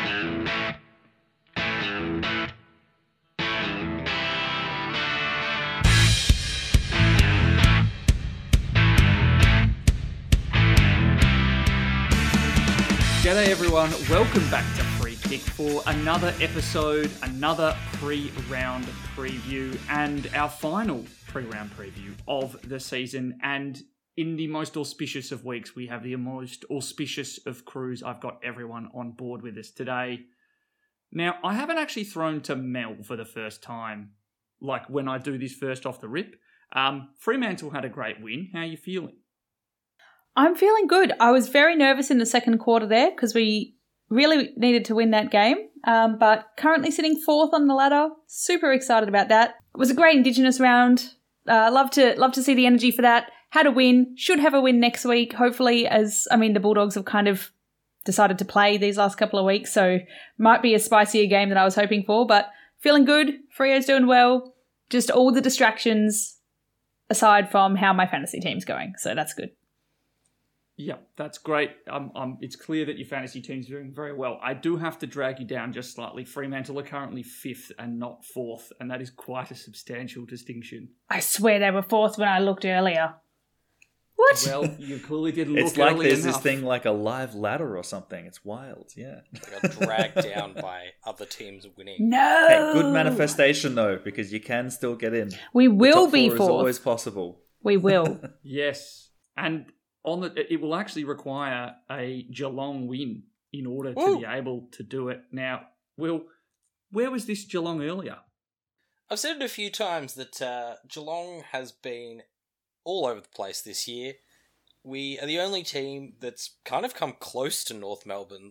G'day everyone, welcome back to Free Kick for another episode, another pre-round preview, and our final pre-round preview of the season. And in the most auspicious of weeks, we have the most auspicious of crews. I've got everyone on board with us today. Now, I haven't actually thrown to Mel for the first time, like when I do this first off the rip. Fremantle had a great win. How are you feeling? I'm feeling good. I was very nervous in the second quarter there because we really needed to win that game. But currently sitting fourth on the ladder. Super excited about that. It was a great Indigenous round. Love to see the energy for that. Had a win. Should have a win next week, hopefully, the Bulldogs have kind of decided to play these last couple of weeks. So might be a spicier game than I was hoping for. But feeling good. Freo's doing well. Just all the distractions aside from how my fantasy team's going. So that's good. Yeah, that's great. It's clear that your fantasy team's doing very well. I do have to drag you down just slightly. Fremantle are currently 5th and not 4th, and that is quite a substantial distinction. I swear they were 4th when I looked earlier. What? Well, you clearly didn't look It's like early there's enough. this thing like a live ladder or something. It's wild, yeah. They got dragged down by other teams winning. No! Hey, good manifestation, though, because you can still get in. We will The top be 4 4th. is always possible. We will. Yes, and it will actually require a Geelong win in order to be able to do it. Now, Will, where was this Geelong earlier? I've said it a few times that Geelong has been all over the place this year. We are the only team that's kind of come close to North Melbourne,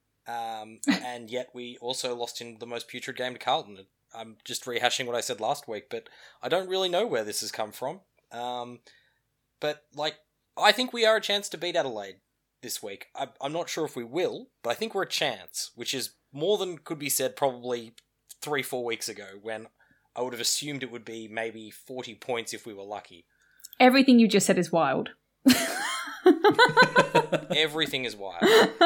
and yet we also lost in the most putrid game to Carlton. I'm just rehashing what I said last week, but I don't really know where this has come from. I think we are a chance to beat Adelaide this week. I'm not sure if we will, but I think we're a chance, which is more than could be said probably 3-4 weeks ago, when I would have assumed it would be maybe 40 points if we were lucky. Everything you just said is wild. Everything is wild.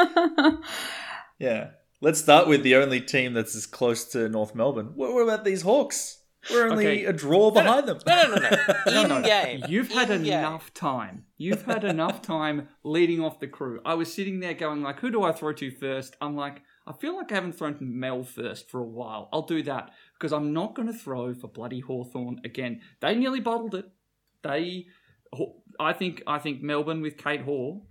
Yeah. Let's start with the only team that's as close to North Melbourne. What about these Hawks? We're only a draw behind them. No. In-game. You've had enough time. You've had enough time leading off the crew. I was sitting there going like, who do I throw to first? I'm like, I feel like I haven't thrown to Mel first for a while. I'll do that because I'm not going to throw for bloody Hawthorn again. They nearly bottled it. I think Melbourne with Kate Hall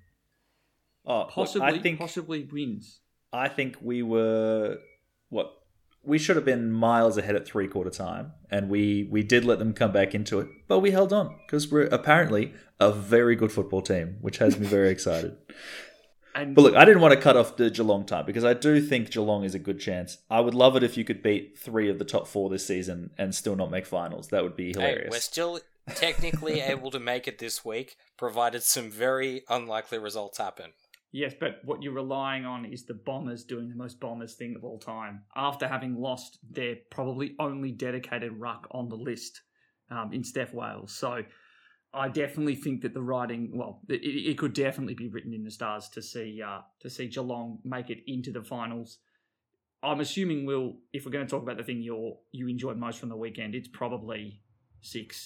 possibly wins. I think we were, we should have been miles ahead at 3/4 time, and we did let them come back into it, but we held on because we're apparently a very good football team, which has me very excited. But look, I didn't want to cut off the Geelong time because I do think Geelong is a good chance. I would love it if you could beat 3 of the top 4 this season and still not make finals. That would be hilarious. Hey, we're still technically able to make it this week, provided some very unlikely results happen. Yes, but what you're relying on is the Bombers doing the most Bombers thing of all time. After having lost their probably only dedicated ruck on the list in Steph Wales. So I definitely think that the writing, it could definitely be written in the stars to see Geelong make it into the finals. I'm assuming, Will, if we're going to talk about the thing you enjoyed most from the weekend, it's probably 6.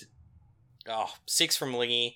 6 from Lingy.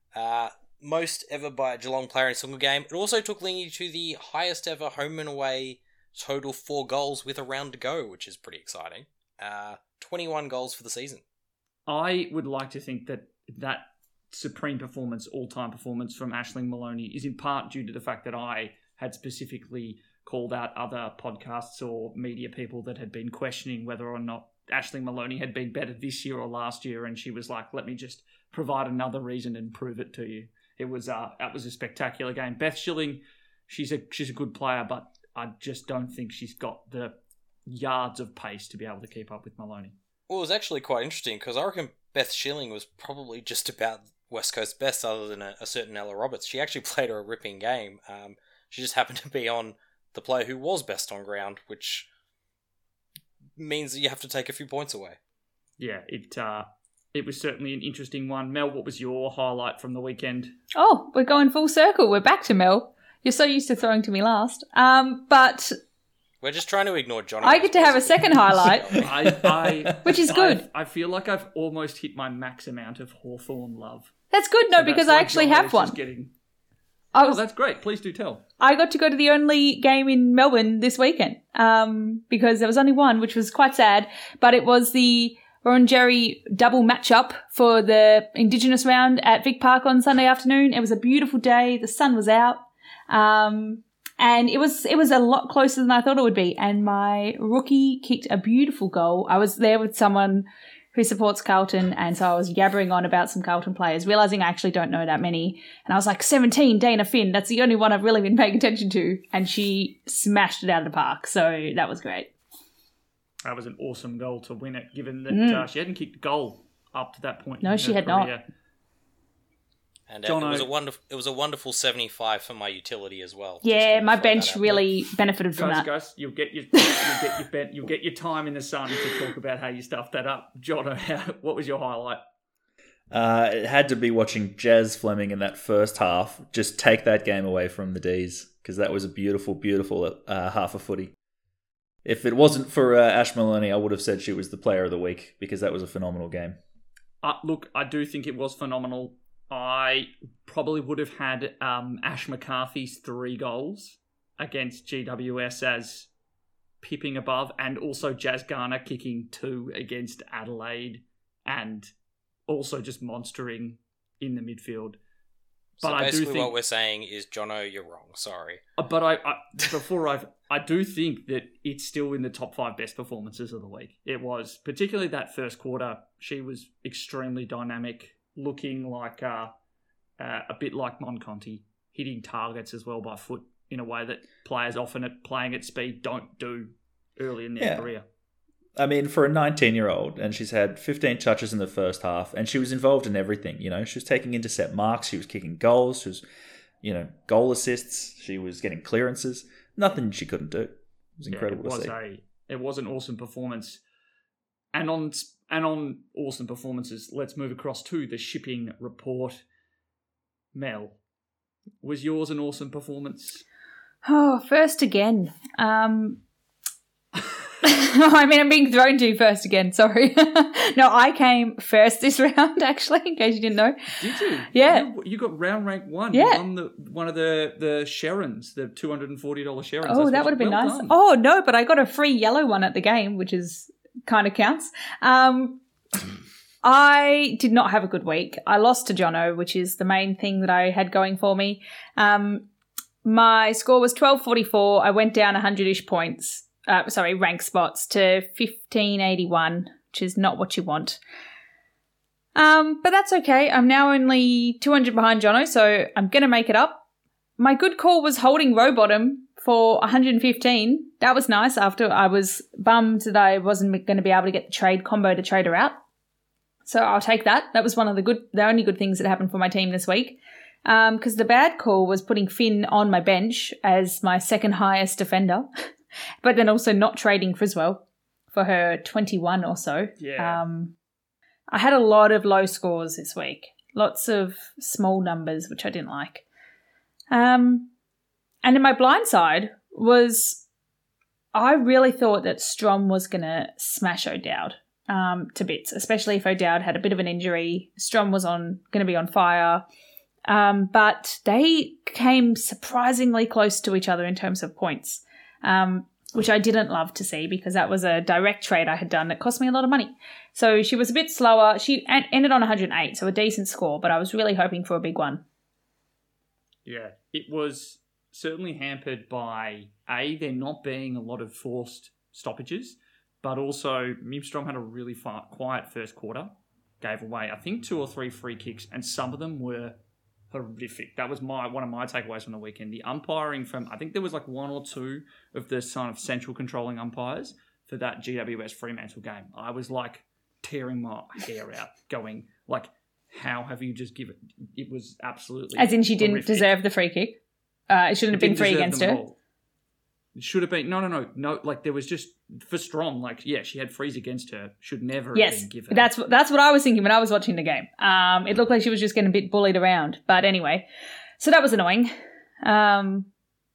Most ever by a Geelong player in a single game. It also took Lingy to the highest ever home and away total 4 goals with a round to go, which is pretty exciting. 21 goals for the season. I would like to think that supreme performance, all-time performance from Aisling Maloney is in part due to the fact that I had specifically called out other podcasts or media people that had been questioning whether or not Aisling Maloney had been better this year or last year, and she was like, let me just provide another reason and prove it to you. That was a spectacular game. Beth Schilling, she's a good player, but I just don't think she's got the yards of pace to be able to keep up with Maloney. Well, it was actually quite interesting because I reckon Beth Schilling was probably just about West Coast best other than a certain Ella Roberts. She actually played a ripping game. She just happened to be on the player who was best on ground, which means that you have to take a few points away. Yeah, it was certainly an interesting one. Mel, what was your highlight from the weekend? Oh, we're going full circle. We're back to Mel. You're so used to throwing to me last. But We're just trying to ignore John. I get to have a second highlight, which is good. I feel like I've almost hit my max amount of Hawthorn love. That's good, no, because I actually have one. That's great. Please do tell. I got to go to the only game in Melbourne this weekend because there was only one, which was quite sad. But it was the Wurundjeri double matchup for the Indigenous round at Vic Park on Sunday afternoon. It was a beautiful day. The sun was out. And it was a lot closer than I thought it would be. And my rookie kicked a beautiful goal. I was there with someone who supports Carlton, and so I was yabbering on about some Carlton players, realising I actually don't know that many. And I was like, 17, Dana Finn, that's the only one I've really been paying attention to. And she smashed it out of the park, so that was great. That was an awesome goal to win it, given that she hadn't kicked a goal up to that point. No, she had not. And it was a wonderful 75 for my utility as well. Yeah, my bench really benefited from that. Guys, you'll get your time in the sun to talk about how you stuffed that up. Jono, what was your highlight? It had to be watching Jazz Fleming in that first half just take that game away from the D's, because that was a beautiful, beautiful half of footy. If it wasn't for Ash Maloney, I would have said she was the player of the week, because that was a phenomenal game. Look, I do think it was phenomenal. I probably would have had Ash McCarthy's 3 goals against GWS as pipping above, and also Jazz Garner kicking 2 against Adelaide, and also just monstering in the midfield. So but basically what we're saying is, Jono, you're wrong. Sorry. But I do think that it's still in the top 5 best performances of the week. It was, particularly that first quarter, she was extremely dynamic, looking like a bit like Monconti, hitting targets as well by foot in a way that players often playing at speed don't do early in their career. I mean, for a 19-year-old, and she's had 15 touches in the first half, and she was involved in everything. You know, she was taking intercept marks, she was kicking goals, she was, goal assists, she was getting clearances. Nothing she couldn't do. It was incredible to see. It was an awesome performance. And on awesome performances, let's move across to the shipping report. Mel, was yours an awesome performance? Oh, first again. I mean, I'm being thrown to first again, sorry. No, I came first this round, actually, in case you didn't know. Did you? Yeah. You got round rank 1. Yeah. You won one of the Sharons, the $240 Sharons. Oh, that would have been nice. Done. Oh, no, but I got a free yellow one at the game, which is kind of counts. I did not have a good week. I lost to Jono, which is the main thing that I had going for me. My score was 1244. I went down 100-ish points. Rank spots to 1581, which is not what you want. But that's okay. I'm now only 200 behind Jono, so I'm going to make it up. My good call was holding Rowbottom for 115. That was nice after I was bummed that I wasn't going to be able to get the trade combo to trade her out. So I'll take that. That was one of the only good things that happened for my team this week. Because the bad call was putting Finn on my bench as my second highest defender. But then also not trading Criswell for her 21 or so. Yeah. I had a lot of low scores this week. Lots of small numbers, which I didn't like. And then my blind side was I really thought that Strom was going to smash O'Dowd to bits, especially if O'Dowd had a bit of an injury. Strom was going to be on fire. But they came surprisingly close to each other in terms of points. Which I didn't love to see because that was a direct trade I had done that cost me a lot of money. So she was a bit slower. She ended on 108, so a decent score, but I was really hoping for a big one. Yeah, it was certainly hampered by, there not being a lot of forced stoppages, but also Mimstrom had a really quiet first quarter, gave away, I think, 2 or 3 free kicks, and some of them were horrific. That was one of my takeaways from the weekend. The umpiring from, I think there was like 1 or 2 of the kind of central controlling umpires for that GWS Fremantle game. I was like tearing my hair out going like, how have you just given... It was absolutely As in she didn't horrific. Deserve the free kick? It shouldn't have been free against her? All. It should have been... No. Like there was just... For Strom, like, yeah, she had frees against her. Should never have been given. That's what I was thinking when I was watching the game. It looked like she was just getting a bit bullied around. But anyway, so that was annoying.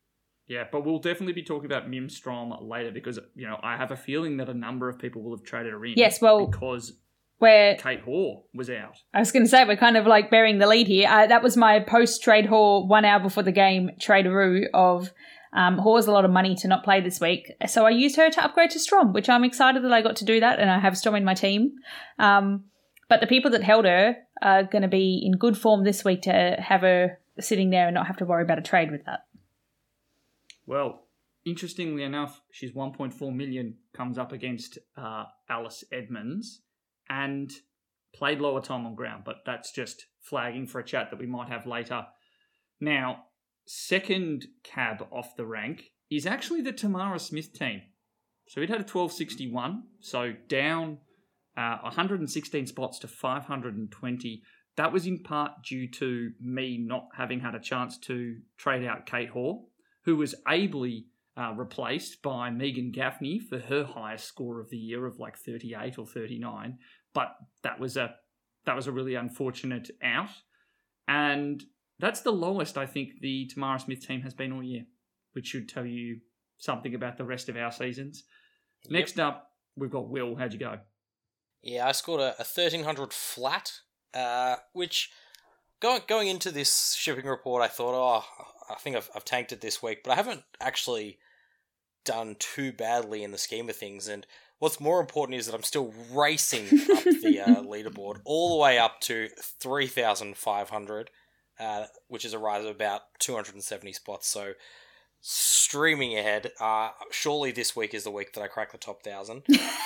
Yeah, but we'll definitely be talking about Mimstrom later because, I have a feeling that a number of people will have traded her in. Yes, well, because where Kate Hoare was out. I was going to say, we're kind of like bearing the lead here. That was my post-trade Hoare 1 hour before the game traderoo of Hoare's a lot of money to not play this week. So I used her to upgrade to Strom, which I'm excited that I got to do that, and I have Strom in my team. But the people that held her are going to be in good form this week to have her sitting there and not have to worry about a trade with that. Well, interestingly enough, she's 1.4 million, comes up against Alice Edmonds, and played lower time on ground, but that's just flagging for a chat that we might have later. Now, second cab off the rank is actually the Tamara Smith team. So it had a 1261, so down 116 spots to 520. That was in part due to me not having had a chance to trade out Kate Hoare, who was ably replaced by Megan Gaffney for her highest score of the year of like 38 or 39. But that was a really unfortunate out. And that's the lowest I think the Tamara Smith team has been all year, which should tell you something about the rest of our seasons. Yep. Next up, we've got Will. How'd you go? Yeah, I scored a 1300 flat, which going into this shipping report, I thought, I think I've tanked it this week, but I haven't actually done too badly in the scheme of things. And what's more important is that I'm still racing up the leaderboard all the way up to 3,500, which is a rise of about 270 spots. So streaming ahead. Surely this week is the week that I crack the top 1,000.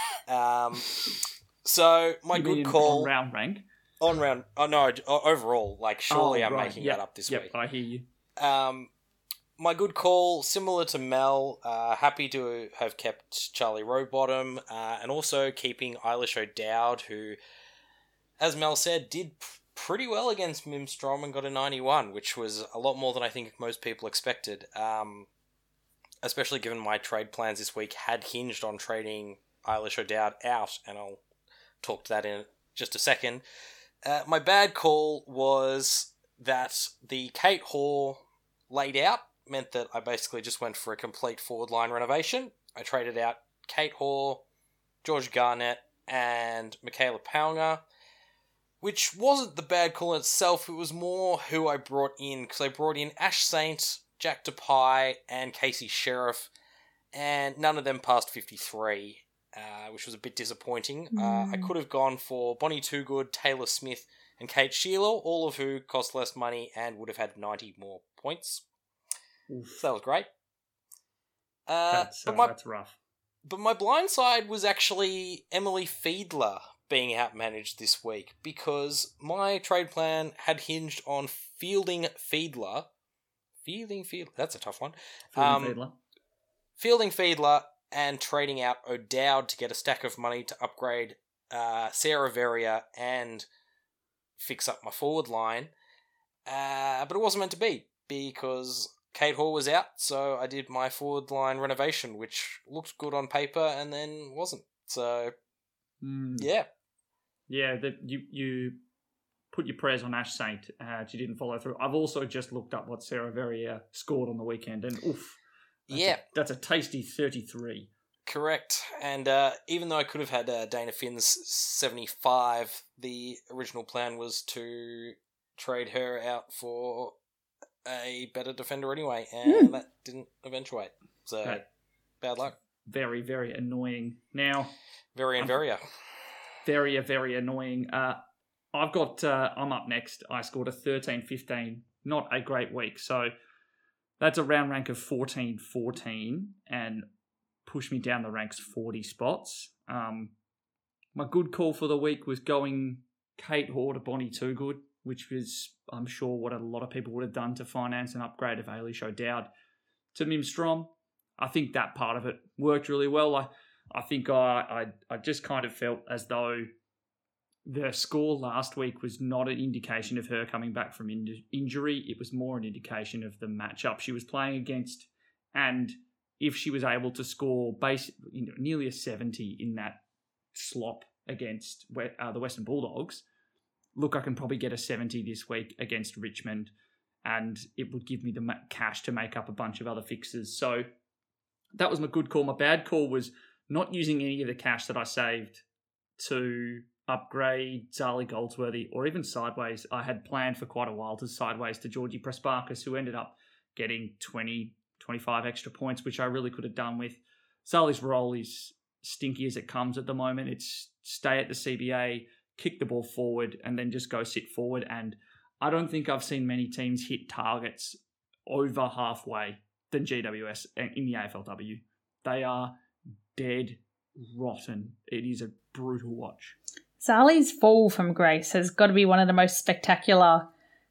So my good call on round rank. On round, overall. Like surely I'm making that up this week. I hear you. My good call, similar to Mel, happy to have kept Charlie Rowbottom, and also keeping Eilish O'Dowd, who, as Mel said, did pretty well against Mimstrom and got a 91, which was a lot more than I think most people expected, especially given my trade plans this week had hinged on trading Eilish O'Dowd out, and I'll talk to that in just a second. My bad call was that the Kate Hoare laid out meant that I basically just went for a complete forward line renovation. I traded out Kate Hoare, George Garnett, and Michaela Paunger, which wasn't the bad call in itself. It was more who I brought in, because I brought in Ash Saint, Jack DePie, and Casey Sheriff, and none of them passed 53, which was a bit disappointing. I could have gone for Bonnie Toogood, Taylor Smith, and Kate Sheila, all of who cost less money and would have had 90 more points. Oof. So that was great. That's rough. But my blind side was actually Emily Fiedler being outmanaged this week, because my trade plan had hinged on fielding Fiedler. That's a tough one. Fielding Fiedler and trading out O'Dowd to get a stack of money to upgrade Sarah Verrier and fix up my forward line. But it wasn't meant to be, because Kate Hoare was out, so I did my forward line renovation, which looked good on paper and then wasn't. So, yeah. Yeah, you put your prayers on Ash Saint. She didn't follow through. I've also just looked up what Sarah Verrier scored on the weekend, and oof. That's a tasty 33. Correct. And even though I could have had Dana Finn's 75, the original plan was to trade her out for a better defender anyway, and that didn't eventuate. So, bad luck. Very, very annoying. Now, Verrier. Very, very annoying. I'm up next. I scored a 13-15. Not a great week. So that's a round rank of 14-14 and pushed me down the ranks 40 spots. My good call for the week was going Kate Hoare to Bonnie Toogood, which was, I'm sure, what a lot of people would have done to finance an upgrade of Eilish O'Dowd to Mimstrom. I think that part of it worked really well. I think I just kind of felt as though the score last week was not an indication of her coming back from injury. It was more an indication of the matchup she was playing against. And if she was able to score nearly a 70 in that slop against the Western Bulldogs, look, I can probably get a 70 this week against Richmond. and it would give me the cash to make up a bunch of other fixes. So that was my good call. My bad call was not using any of the cash that I saved to upgrade Zali Goldsworthy or even sideways. I had planned for quite a while to sideways to Georgie Prespakis, who ended up getting 20, 25 extra points, which I really could have done with. Zali's role is stinky as it comes at the moment. It's stay at the CBA, kick the ball forward, and then just go sit forward. And I don't think I've seen many teams hit targets over halfway than GWS in the AFLW. They are dead rotten. It is a brutal watch. Zali's fall from grace has got to be one of the most spectacular,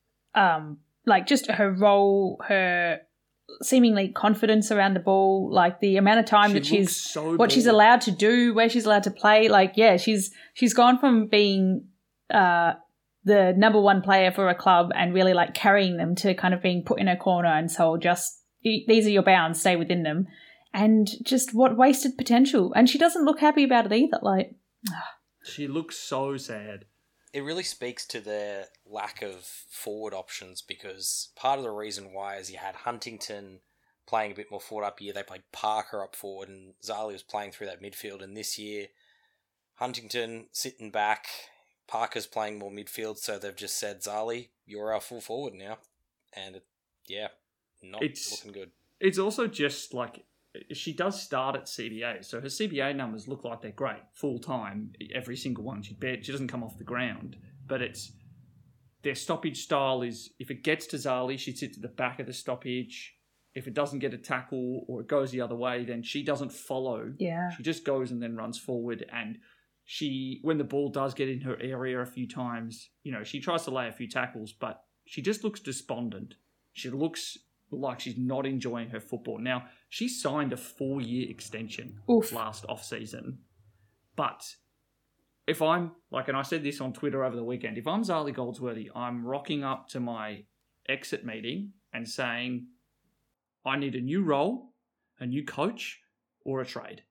just her role, her seemingly confidence around the ball, like the amount of time that she's allowed to do, where she's allowed to play. She's gone from being the number one player for a club and really like carrying them to kind of being put in a corner and so just these are your bounds, stay within them. And just what wasted potential. And she doesn't look happy about it either. She looks so sad. It really speaks to their lack of forward options, because part of the reason why is you had Huntington playing a bit more forward up here. They played Parker up forward and Zali was playing through that midfield. And this year, Huntington sitting back, Parker's playing more midfield. So they've just said, Zali, you're our full forward now. And it's looking good. It's also just like, she does start at CBA, so her CBA numbers look like they're great, full-time, every single one. She doesn't come off the ground, but their stoppage style is, if it gets to Zali, she sits at the back of the stoppage. If it doesn't get a tackle or it goes the other way, then she doesn't follow. Yeah. She just goes and then runs forward, and when the ball does get in her area a few times, she tries to lay a few tackles, but she just looks despondent. She looks like she's not enjoying her football. Now, she signed a 4-year extension last off-season. But if I'm, and I said this on Twitter over the weekend, if I'm Zali Goldsworthy, I'm rocking up to my exit meeting and saying, I need a new role, a new coach, or a trade.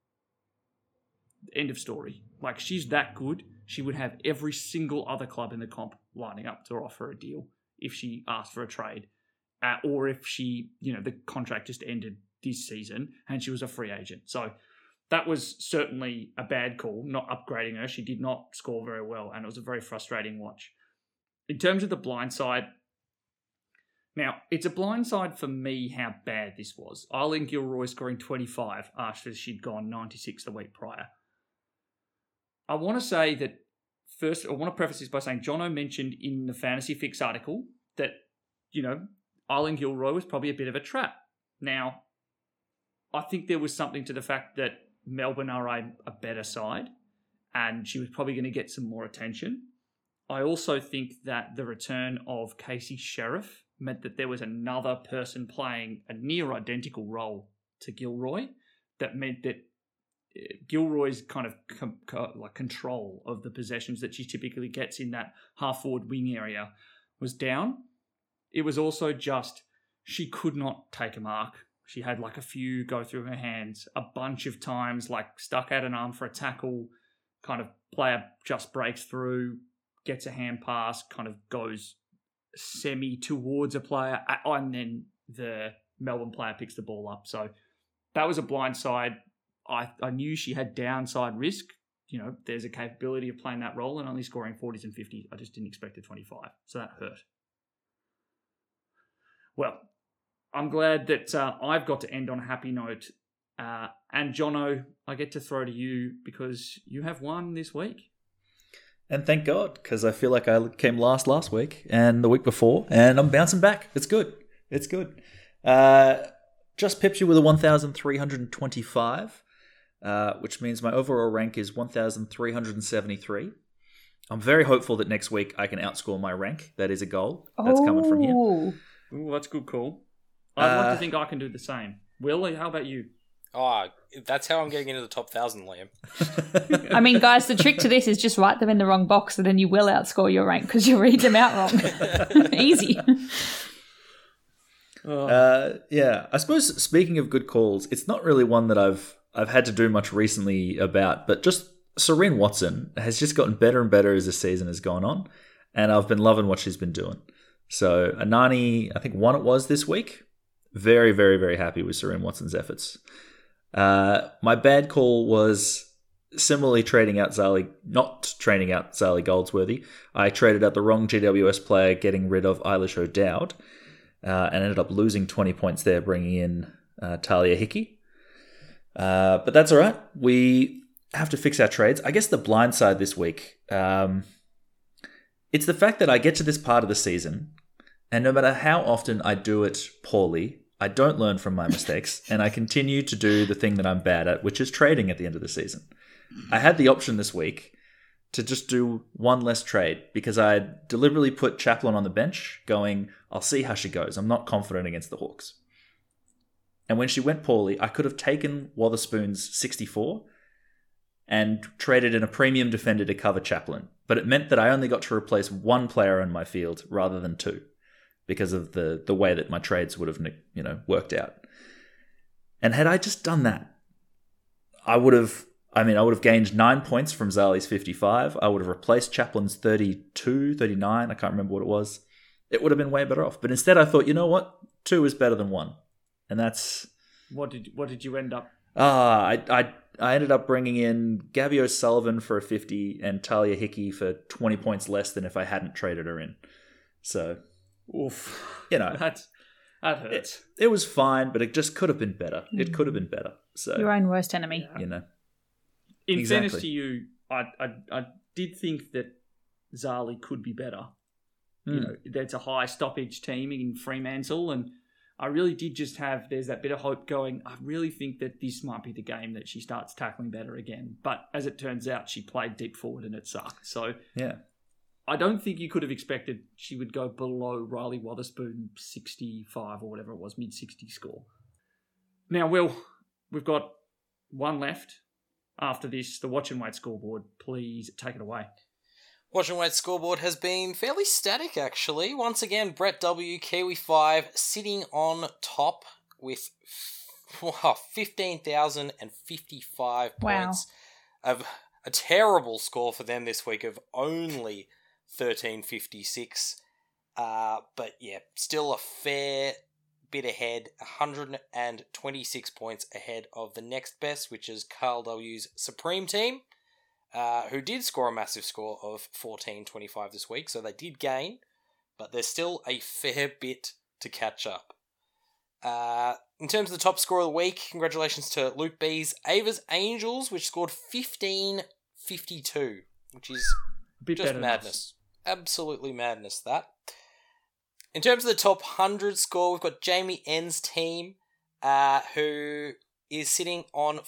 End of story. She's that good, she would have every single other club in the comp lining up to offer a deal if she asked for a trade. Or if she, the contract just ended this season and she was a free agent. So that was certainly a bad call, not upgrading her. She did not score very well, and it was a very frustrating watch. In terms of the blind side, now, it's a blind side for me how bad this was. Eileen Gilroy scoring 25 after she'd gone 96 the week prior. I want to say that first, I want to preface this by saying Jono mentioned in the Fantasy Fix article that, Eileen Gilroy was probably a bit of a trap. Now, I think there was something to the fact that Melbourne are a better side and she was probably going to get some more attention. I also think that the return of Casey Sheriff meant that there was another person playing a near identical role to Gilroy. That meant that Gilroy's kind of control of the possessions that she typically gets in that half-forward wing area was down. It was also just, she could not take a mark. She had a few go through her hands a bunch of times, stuck out an arm for a tackle, kind of player just breaks through, gets a hand pass, kind of goes semi towards a player, and then the Melbourne player picks the ball up. So that was a blind side. I knew she had downside risk. There's a capability of playing that role and only scoring 40s and 50s. I just didn't expect a 25. So that hurt. Well, I'm glad that I've got to end on a happy note. And Jono, I get to throw to you because you have won this week. And thank God, because I feel like I came last week and the week before, and I'm bouncing back. It's good. It's good. Just pipped you with a 1,325, which means my overall rank is 1,373. I'm very hopeful that next week I can outscore my rank. That is a goal. That's coming from here. Ooh, that's a good call. I'd like to think I can do the same. Will, how about you? Oh, that's how I'm getting into the top 1,000, Liam. I mean, guys, the trick to this is just write them in the wrong box and then you will outscore your rank because you read them out wrong. Easy. Yeah, I suppose speaking of good calls, it's not really one that I've had to do much recently about, but just Serene Watson has just gotten better and better as the season has gone on, and I've been loving what she's been doing. So Anani, I think one it was this week. Very, very, very happy with Sareen Watson's efforts. My bad call was similarly trading out Zali, not trading out Zali Goldsworthy. I traded out the wrong GWS player, getting rid of Eilish O'Dowd, and ended up losing 20 points there, bringing in Talia Hickey. But that's all right. We have to fix our trades. I guess the blind side this week, it's the fact that I get to this part of the season, and no matter how often I do it poorly, I don't learn from my mistakes, and I continue to do the thing that I'm bad at, which is trading at the end of the season. I had the option this week to just do one less trade because I deliberately put Chaplin on the bench going, I'll see how she goes. I'm not confident against the Hawks. And when she went poorly, I could have taken Wotherspoon's 64 and traded in a premium defender to cover Chaplin. But it meant that I only got to replace one player in my field rather than two because of the way that my trades would have, worked out. And had I just done that, I would have gained 9 points from Zali's 55. I would have replaced Chaplin's 32, 39. I can't remember what it was. It would have been way better off. But instead I thought, you know what? 2 is better than 1. And that's... What did you end up? I ended up bringing in Gabby O'Sullivan for a 50 and Talia Hickey for 20 points less than if I hadn't traded her in. So, oof. That hurts. It was fine, but it just could have been better. It could have been better. So Your own worst enemy. In fairness to you, I did think that Zali could be better. That's a high stoppage team in Fremantle, and I really did just there's that bit of hope going, I really think that this might be the game that she starts tackling better again. But as it turns out, she played deep forward and it sucked. So yeah, I don't think you could have expected she would go below Riley Wotherspoon 65 or whatever it was, mid-60 score. Now, Will, we've got one left. After this, the Watch and Wait scoreboard. Please take it away. Watch and Wait scoreboard has been fairly static, actually. Once again, Brett W, Kiwi 5, sitting on top with 15,055 points. A terrible score for them this week of only 1,356. But yeah, still a fair bit ahead, 126 points ahead of the next best, which is Carl W's Supreme team. Who did score a massive score of 14.25 this week, so they did gain, but there's still a fair bit to catch up. In terms of the top score of the week, congratulations to Luke B's Ava's Angels, which scored 15.52, which is just madness. Absolutely madness, that. In terms of the top 100 score, we've got Jamie N's team, who is sitting on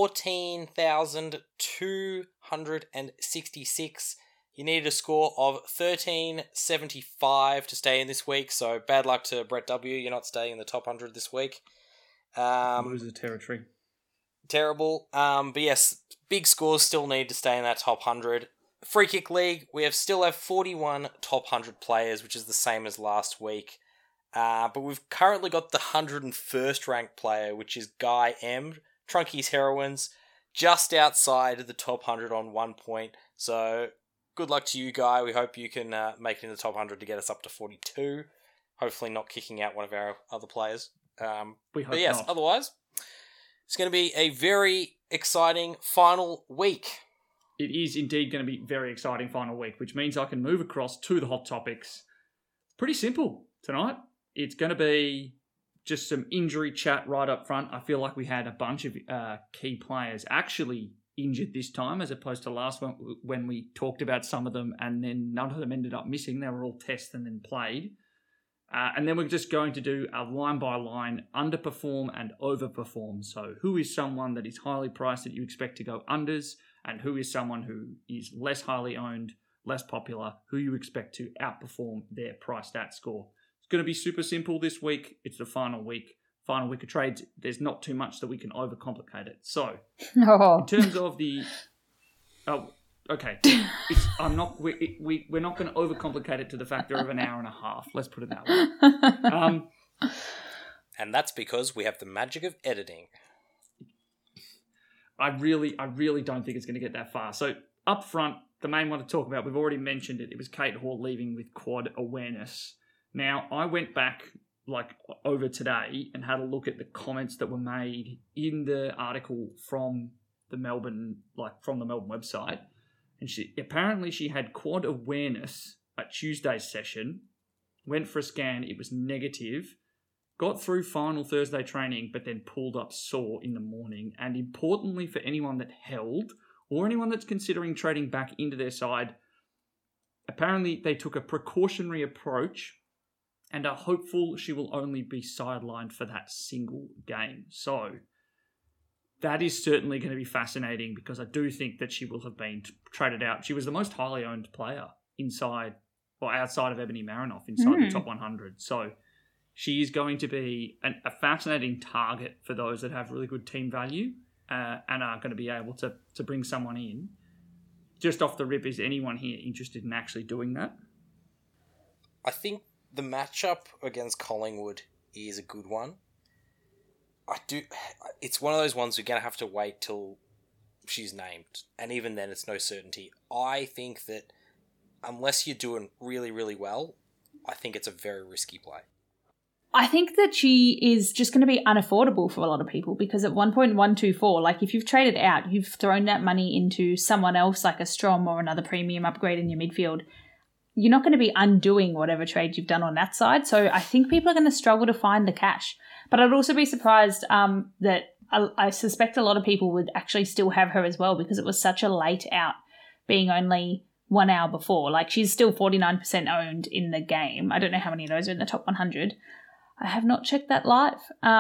14,266. You needed a score of 1375 to stay in this week, so bad luck to Brett W. You're not staying in the top 100 this week. Loser territory. Terrible. But yes, big scores still need to stay in that top 100. Free Kick League, we still have 41 top 100 players, which is the same as last week. But we've currently got the 101st ranked player, which is Guy M. Trunky's Heroines, just outside of the top 100 on 1 point. So good luck to you, Guy. We hope you can make it in the top 100 to get us up to 42. Hopefully not kicking out one of our other players. We hope but yes, not. Otherwise, it's going to be a very exciting final week. It is indeed going to be a very exciting final week, which means I can move across to the hot topics. Pretty simple tonight. It's going to be just some injury chat right up front. I feel like we had a bunch of key players actually injured this time as opposed to last one when we talked about some of them and then none of them ended up missing. They were all tested and then played. And then we're just going to do a line-by-line underperform and overperform. So who is someone that is highly priced that you expect to go unders and who is someone who is less highly owned, less popular, who you expect to outperform their price stat score. It's going to be super simple this week. It's the final week of trades. There's not too much that we can overcomplicate it. So in terms of the... Okay, we're not going to overcomplicate it to the factor of an hour and a half. Let's put it that way. And that's because we have the magic of editing. I really don't think it's going to get that far. So up front, the main one to talk about, we've already mentioned it. It was Kate Hall leaving with quad awareness. Now, I went back over today and had a look at the comments that were made in the article from the Melbourne website. And she had quad awareness at Tuesday's session, went for a scan, it was negative, got through final Thursday training, but then pulled up sore in the morning. And importantly for anyone that held, or anyone that's considering trading back into their side, apparently they took a precautionary approach and are hopeful she will only be sidelined for that single game. So that is certainly going to be fascinating because I do think that she will have been traded out. She was the most highly owned player outside of Ebony Marinoff inside the top 100. So she is going to be a fascinating target for those that have really good team value and are going to be able to bring someone in. Just off the rip, is anyone here interested in actually doing that? I think the matchup against Collingwood is a good one. It's one of those ones we're going to have to wait till she's named. And even then, it's no certainty. I think that unless you're doing really, really well, I think it's a very risky play. I think that she is just going to be unaffordable for a lot of people because at 1.124, like if you've traded out, you've thrown that money into someone else like a Strom or another premium upgrade in your midfield. You're not going to be undoing whatever trade you've done on that side. So I think people are going to struggle to find the cash. But I'd also be surprised that I suspect a lot of people would actually still have her as well because it was such a late out, being only 1 hour before. Like she's still 49% owned in the game. I don't know how many of those are in the top 100. I have not checked that live.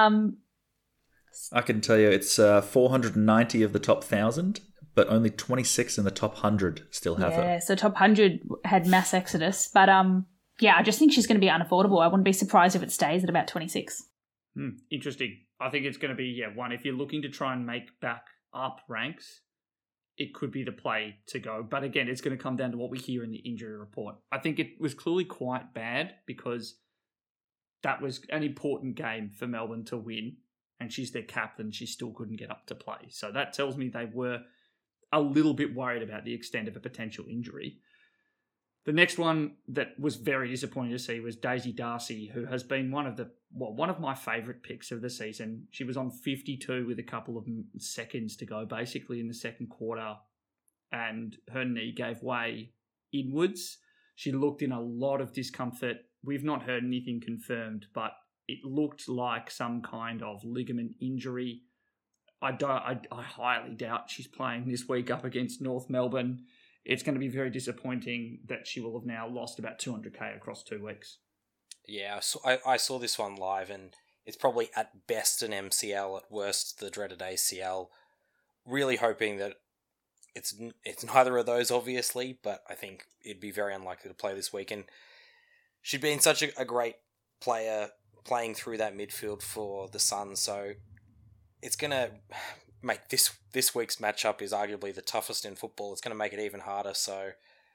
I can tell you it's 490 of the top 1,000, but only 26 in the top 100 still have her. Yeah, so top 100 had mass exodus. But I just think she's going to be unaffordable. I wouldn't be surprised if it stays at about 26. Interesting. I think it's going to be, one, if you're looking to try and make back up ranks, it could be the play to go. But again, it's going to come down to what we hear in the injury report. I think it was clearly quite bad because that was an important game for Melbourne to win, and she's their captain. She still couldn't get up to play. So that tells me they were a little bit worried about the extent of a potential injury. The next one that was very disappointing to see was Daisy Darcy, who has been one of my favourite picks of the season. She was on 52 with a couple of seconds to go, basically in the second quarter, and her knee gave way inwards. She looked in a lot of discomfort. We've not heard anything confirmed, but it looked like some kind of ligament injury. I highly doubt she's playing this week up against North Melbourne. It's going to be very disappointing that she will have now lost about 200k across 2 weeks. Yeah, I saw this one live, and it's probably at best an MCL, at worst the dreaded ACL. Really hoping that it's neither of those, obviously, but I think it'd be very unlikely to play this week. And she'd been such a great player playing through that midfield for the Suns, so it's going to make this week's matchup is arguably the toughest in football. It's going to make it even harder, so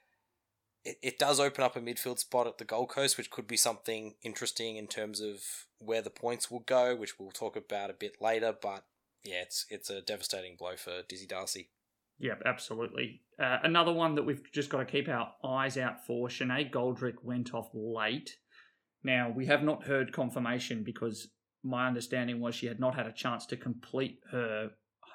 it does open up a midfield spot at the Gold Coast, which could be something interesting in terms of where the points will go, which we'll talk about a bit later, but yeah, it's a devastating blow for Dizzy Darcy. Yeah, absolutely. Another one that we've just got to keep our eyes out for, Sinead Goldrick went off late. Now, we have not heard confirmation because my understanding was she had not had a chance to complete her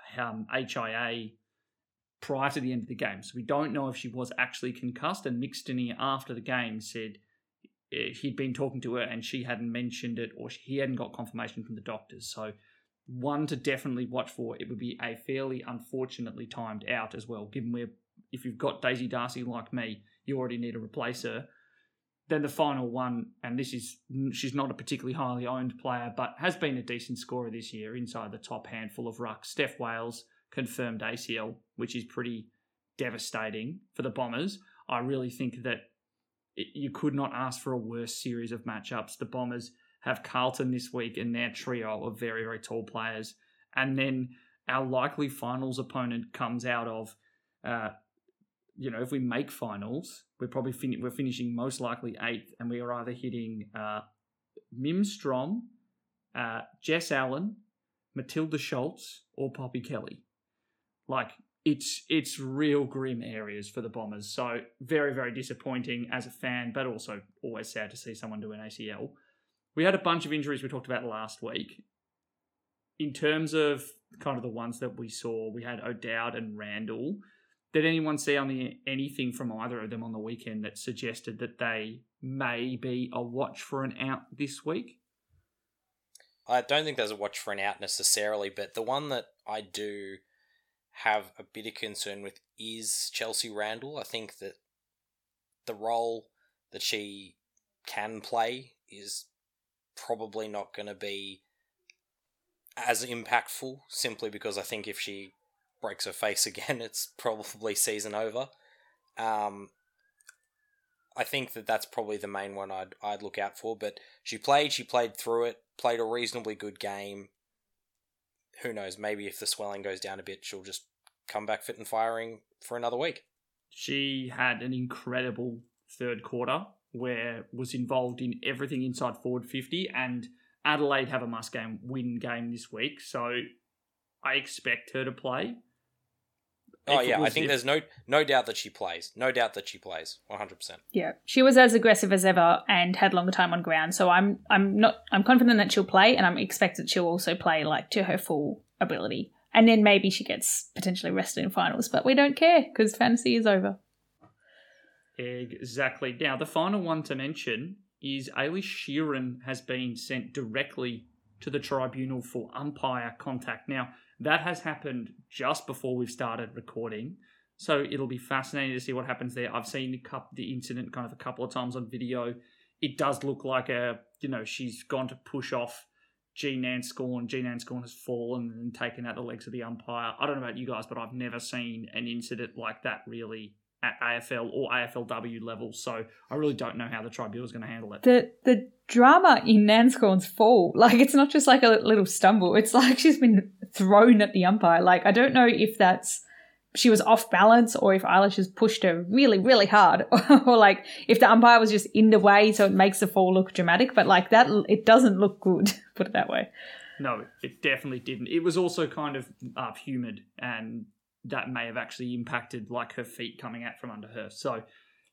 HIA prior to the end of the game. So we don't know if she was actually concussed, and Mick Stinney after the game said he'd been talking to her and she hadn't mentioned it, or he hadn't got confirmation from the doctors. So one to definitely watch for. It would be a fairly unfortunately timed out as well, given if you've got Daisy Darcy like me, you already need to replace her. Then the final one, and she's not a particularly highly owned player, but has been a decent scorer this year inside the top handful of rucks. Steph Wales confirmed ACL, which is pretty devastating for the Bombers. I really think that you could not ask for a worse series of matchups. The Bombers have Carlton this week and their trio of very, very tall players. And then our likely finals opponent comes out of, if we make finals, we're finishing most likely 8th, and we are either hitting Mim Strom, Jess Allen, Matilda Schultz, or Poppy Kelly. Like, it's real grim areas for the Bombers. So very, very disappointing as a fan, but also always sad to see someone do an ACL. We had a bunch of injuries we talked about last week. In terms of kind of the ones that we saw, we had O'Dowd and Randall. Did anyone see anything from either of them on the weekend that suggested that they may be a watch for an out this week? I don't think there's a watch for an out necessarily, but the one that I do have a bit of concern with is Chelsea Randall. I think that the role that she can play is probably not going to be as impactful, simply because I think if she breaks her face again, it's probably season over. I think that that's probably the main one I'd look out for, but she played through it, played a reasonably good game. Who knows, maybe if the swelling goes down a bit, she'll just come back fit and firing for another week. She had an incredible third quarter where was involved in everything inside forward 50, and Adelaide have a must-game win game this week, so I expect her to play. I think there's no doubt that she plays. No doubt that she plays, 100%. Yeah, she was as aggressive as ever and had longer time on ground. So I'm confident that she'll play, and I'm expected she'll also play like to her full ability. And then maybe she gets potentially rested in finals, but we don't care because fantasy is over. Exactly. Now the final one to mention is Ailish Sheeran has been sent directly to the tribunal for umpire contact. Now, that has happened just before we've started recording, so it'll be fascinating to see what happens there. I've seen the incident kind of a couple of times on video. It does look like she's gone to push off Jean Anscorn. Jean Anscorn has fallen and taken out the legs of the umpire. I don't know about you guys, but I've never seen an incident like that really at AFL or AFLW level, so I really don't know how the tribunal is going to handle it. The drama in Nanscorn's fall, like, it's not just like a little stumble, it's like she's been thrown at the umpire. Like, I don't know if she was off balance or if Eilish has pushed her really, really hard, or like if the umpire was just in the way so it makes the fall look dramatic, but like that, it doesn't look good, put it that way. No, it definitely didn't. It was also kind of humid, and that may have actually impacted like her feet coming out from under her. So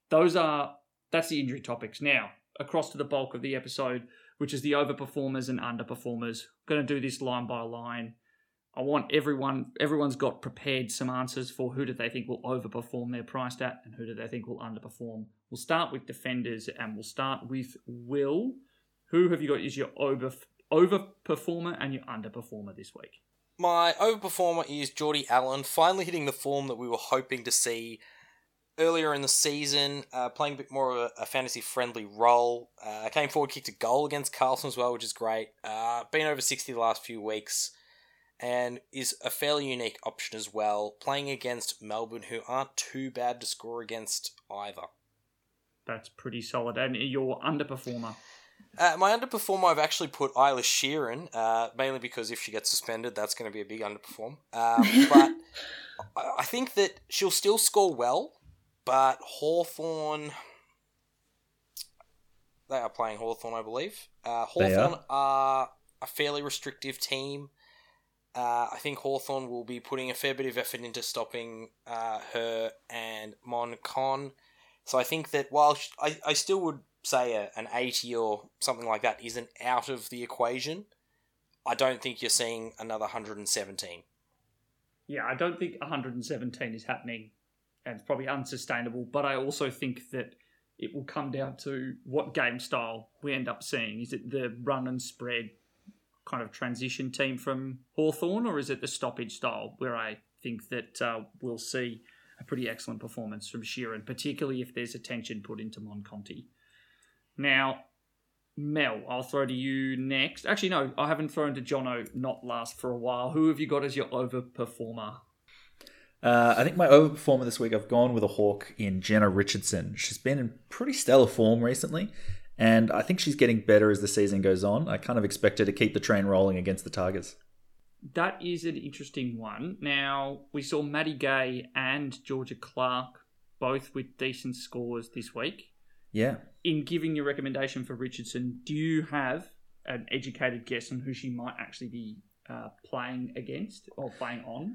that's the injury topics. Now, across to the bulk of the episode, which is the overperformers and underperformers. I'm going to do this line by line. I want everyone's got prepared some answers for who do they think will overperform their priced at and who do they think will underperform. We'll start with defenders, and we'll start with Will. Who have you got as your overperformer and your underperformer this week? My overperformer is Geordie Allen, finally hitting the form that we were hoping to see earlier in the season, playing a bit more of a fantasy-friendly role. Came forward, kicked a goal against Carlton as well, which is great. Been over 60 the last few weeks, and is a fairly unique option as well, playing against Melbourne, who aren't too bad to score against either. That's pretty solid. And your underperformer? My underperformer, I've actually put Ailish Sheeran, mainly because if she gets suspended, that's going to be a big underperform. But I think that she'll still score well, but Hawthorn, they are playing Hawthorn, I believe. Hawthorn are a fairly restrictive team. I think Hawthorn will be putting a fair bit of effort into stopping her and Mon Con. So I think that while I still would say an 80 or something like that isn't out of the equation, I don't think you're seeing another 117. Yeah, I don't think 117 is happening, and it's probably unsustainable, but I also think that it will come down to what game style we end up seeing. Is it the run and spread kind of transition team from Hawthorn, or is it the stoppage style where I think that we'll see a pretty excellent performance from Sheeran, particularly if there's attention put into Monconti. Now, Mel, I'll throw to you next. Actually, no, I haven't thrown to Jono, not last for a while. Who have you got as your overperformer? I think my overperformer this week, I've gone with a Hawk in Jenna Richardson. She's been in pretty stellar form recently, and I think she's getting better as the season goes on. I kind of expect her to keep the train rolling against the Tigers. That is an interesting one. Now, we saw Maddie Gay and Georgia Clark both with decent scores this week. Yeah. In giving your recommendation for Richardson, do you have an educated guess on who she might actually be playing against or playing on?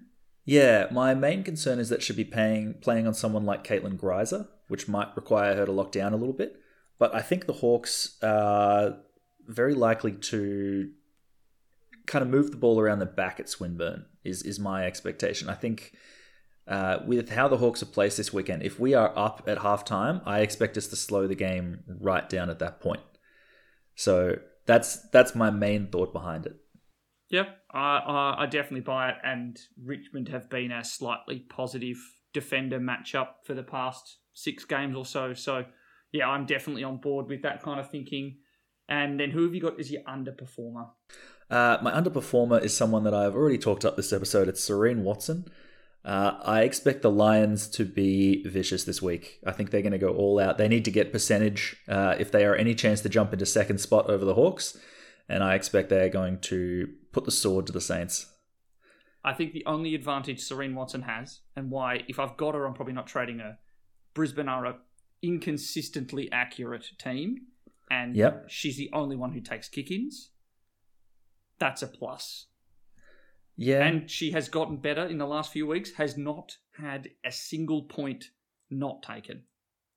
Yeah, my main concern is that she'll be playing on someone like Caitlin Greiser, which might require her to lock down a little bit. But I think the Hawks are very likely to kind of move the ball around the back at Swinburne, is my expectation. I think with how the Hawks are placed this weekend, if we are up at halftime, I expect us to slow the game right down at that point. So that's my main thought behind it. Yep, I definitely buy it, and Richmond have been a slightly positive defender matchup for the past 6 games or so. So, yeah, I'm definitely on board with that kind of thinking. And then who have you got as your underperformer? My underperformer is someone that I've already talked up this episode. It's Serene Watson. I expect the Lions to be vicious this week. I think they're going to go all out. They need to get percentage if they are any chance to jump into second spot over the Hawks. And I expect they're going to put the sword to the Saints. I think the only advantage Serene Watson has, and why, if I've got her, I'm probably not trading her. Brisbane are a inconsistently accurate team, and she's the only one who takes kick-ins. That's a plus. Yeah. And she has gotten better in the last few weeks, has not had a single point not taken.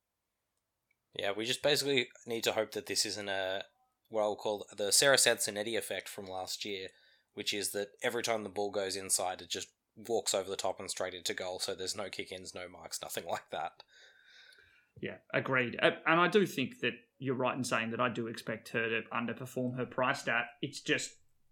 Yeah, we just basically need to hope that this isn't what I'll call the Sarah Sansonetti effect from last year, which is that every time the ball goes inside, it just walks over the top and straight into goal, so there's no kick-ins, no marks, nothing like that. Yeah, agreed. And I do think that you're right in saying that I do expect her to underperform her price stat. It's just,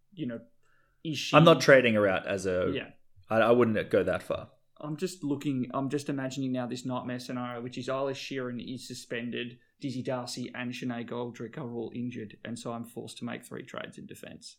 is she... I'm not trading her out as a... Yeah. I wouldn't go that far. I'm just imagining now this nightmare scenario, which is Eilish Sheeran is suspended, Dizzy Darcy and Sinead Goldrick are all injured, and so I'm forced to make 3 trades in defence.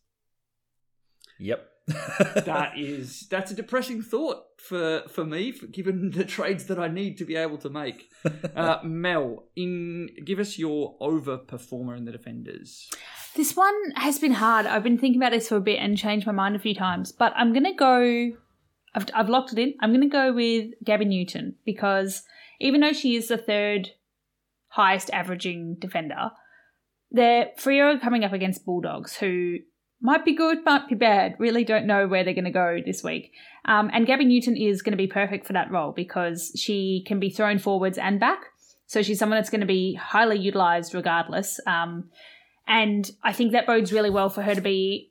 Yep. That's a depressing thought for me, given the trades that I need to be able to make. Mel, give us your overperformer in the defenders. This one has been hard. I've been thinking about this for a bit and changed my mind a few times, but I'm going to go... I've locked it in. I'm going to go with Gabby Newton because even though she is the 3rd highest averaging defender, they're Freo coming up against Bulldogs who might be good, might be bad. Really don't know where they're going to go this week. And Gabby Newton is going to be perfect for that role because she can be thrown forwards and back. So she's someone that's going to be highly utilised regardless. And I think that bodes really well for her to be...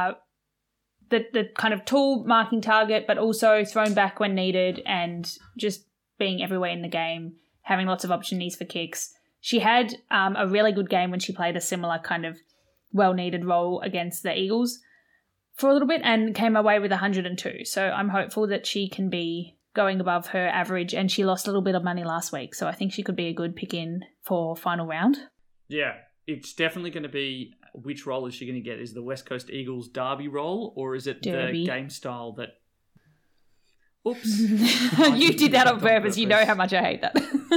the kind of tall marking target, but also thrown back when needed and just being everywhere in the game, having lots of opportunities for kicks. She had a really good game when she played a similar kind of well-needed role against the Eagles for a little bit and came away with 102. So I'm hopeful that she can be going above her average, and she lost a little bit of money last week. So I think she could be a good pick-in for final round. Yeah, it's definitely going to be... Which role is she going to get? Is it the West Coast Eagles derby role, or is it the game style that... Oops. You did that on purpose. You know how much I hate that.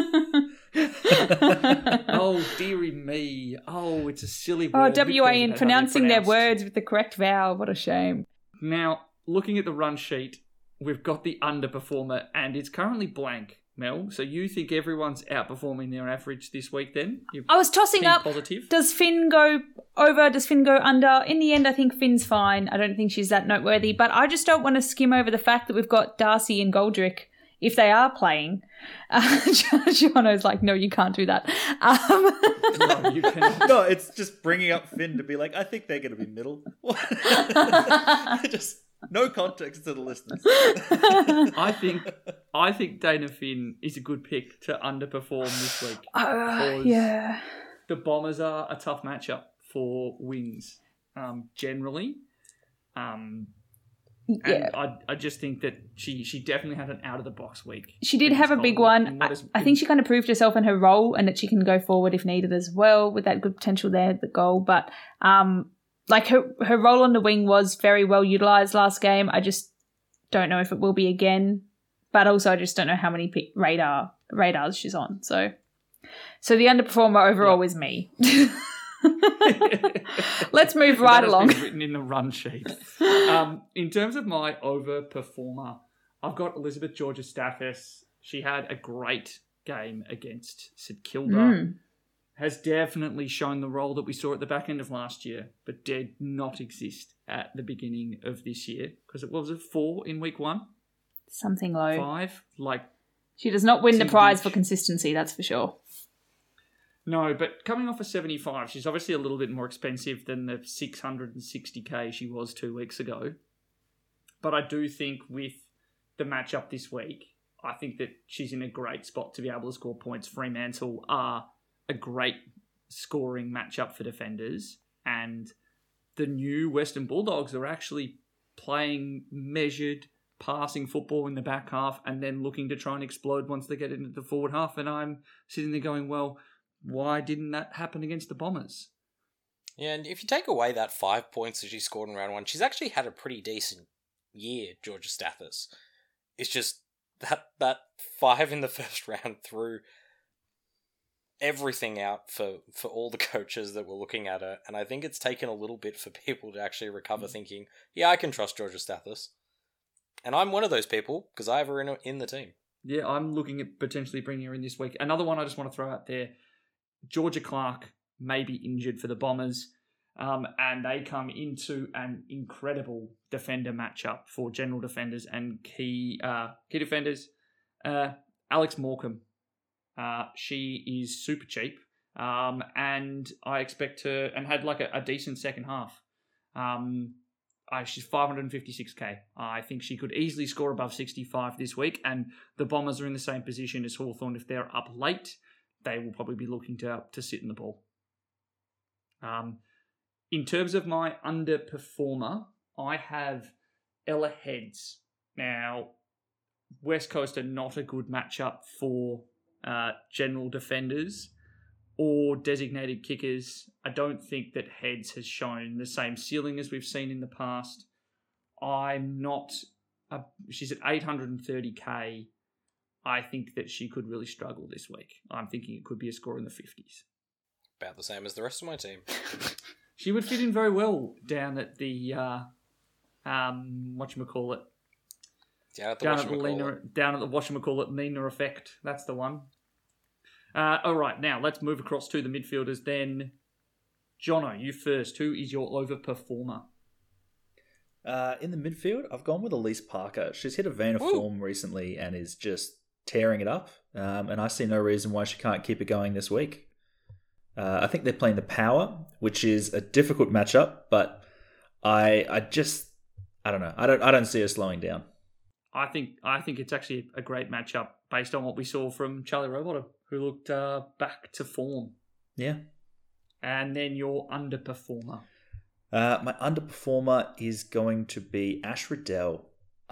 Oh, dearie me. Oh, it's a silly word. Oh, WAN pronouncing their words with the correct vowel. What a shame. Now, looking at the run sheet, we've got the underperformer, and it's currently blank. Mel, so you think everyone's outperforming their average this week then? I was tossing up, positive. Does Finn go over, does Finn go under? In the end, I think Finn's fine. I don't think she's that noteworthy, but I just don't want to skim over the fact that we've got Darcy and Goldrick, if they are playing. Jono's like, no, you can't do that. No, you cannot. No, it's just bringing up Finn to be like, I think they're going to be middle. Just... No context to the listeners. I think Dana Finn is a good pick to underperform this week. Yeah. The Bombers are a tough matchup for wins, generally. And I just think that she definitely had an out-of-the-box week. She did have a big one. I think she kind of proved herself in her role and that she can go forward if needed as well with that good potential there, the goal. But... like her role on the wing was very well utilised last game. I just don't know if it will be again. But also I just don't know how many radars she's on. So the underperformer overall is me. Let's move right along. Been written in the run sheet. In terms of my overperformer, I've got Elizabeth Georgia-Stathis. She had a great game against St Kilda. Has definitely shown the role that we saw at the back end of last year, but did not exist at the beginning of this year because it was a 4 in week 1. Something low. 5? Like, She does not win the prize for Single-digit. consistency, that's for sure. no, but coming off a 75, she's obviously a little bit more expensive than the 660k she was 2 weeks ago. But I do think with the matchup this week, I think that she's in a great spot to be able to score points. Fremantle are a great scoring matchup for defenders, and the new Western Bulldogs are actually playing measured, passing football in the back half and then looking to try and explode once they get into the forward half. And I'm sitting there going, well, why didn't that happen against the Bombers? Yeah, and if you take away that 5 points that she scored in round 1, she's actually had a pretty decent year, Georgia Stathis. It's just that 5 in the first round threw everything out for all the coaches that were looking at her, and I think it's taken a little bit for people to actually recover thinking, yeah, I can trust Georgia Stathis. And I'm one of those people, because I have her in the team. Yeah, I'm looking at potentially bringing her in this week. Another one I just want to throw out there, Georgia Clark may be injured for the Bombers, and they come into an incredible defender matchup for general defenders and key defenders. Alex Morecambe. She is super cheap, and I expect her, and had like a decent second half. She's 556k. I think she could easily score above 65 this week, and the Bombers are in the same position as Hawthorn. If they're up late, they will probably be looking to sit in the ball. In terms of my underperformer, I have Ella Heads. Now, West Coast are not a good matchup for general defenders or designated kickers. I don't think that Heads has shown the same ceiling as we've seen in the past. She's at 830k. I think that she could really struggle this week. I'm thinking it could be a score in the 50s. About the same as the rest of my team. She would fit in very well down at the whatchamacallit. Down at the whatchamacallit Nina effect. That's the one. All right, now let's move across to the midfielders then. Jono, you first. Who is your overperformer? In the midfield, I've gone with Elise Parker. She's hit a vein of form recently and is just tearing it up. And I see no reason why she can't keep it going this week. I think they're playing the Power, which is a difficult matchup, but I don't know. I don't see her slowing down. I think it's actually a great matchup based on what we saw from Charlie Rowbottom, who looked back to form. Yeah. And then your underperformer. My underperformer is going to be Ash Riddell.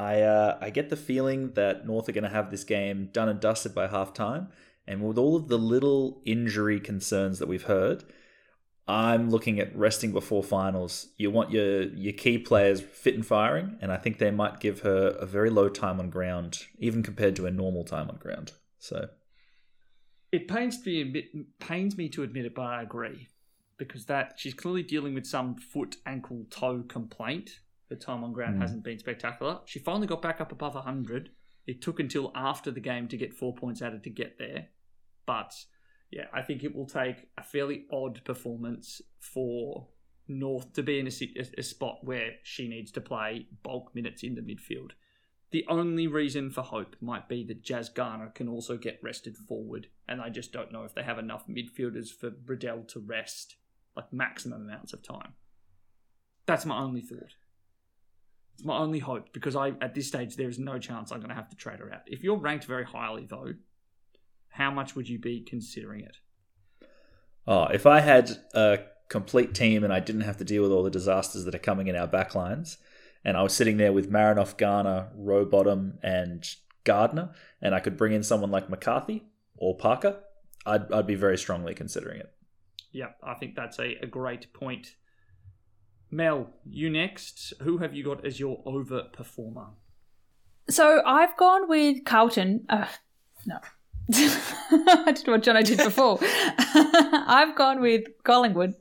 I get the feeling that North are going to have this game done and dusted by half-time, and with all of the little injury concerns that we've heard, I'm looking at resting before finals. You want your key players fit and firing, and I think they might give her a very low time on ground, even compared to a normal time on ground. So it pains me to admit it, but I agree. Because she's clearly dealing with some foot, ankle, toe complaint. Her time on ground hasn't been spectacular. She finally got back up above 100. It took until after the game to get 4 points added to get there. But yeah, I think it will take a fairly odd performance for North to be in a spot where she needs to play bulk minutes in the midfield. The only reason for hope might be that Jazz Garner can also get rested forward, and I just don't know if they have enough midfielders for Riddell to rest, like maximum amounts of time. That's my only thought. It's my only hope, because at this stage there is no chance I'm going to have to trade her out. If you're ranked very highly, though, how much would you be considering it? Oh, if I had a complete team and I didn't have to deal with all the disasters that are coming in our backlines, and I was sitting there with Marinoff, Garner, Rowbottom, and Gardner, and I could bring in someone like McCarthy or Parker, I'd be very strongly considering it. Yeah, I think that's a great point. Mel, you next. Who have you got as your overperformer? So I've gone with Carlton. No. I did what Jono did before. I've gone with Collingwood.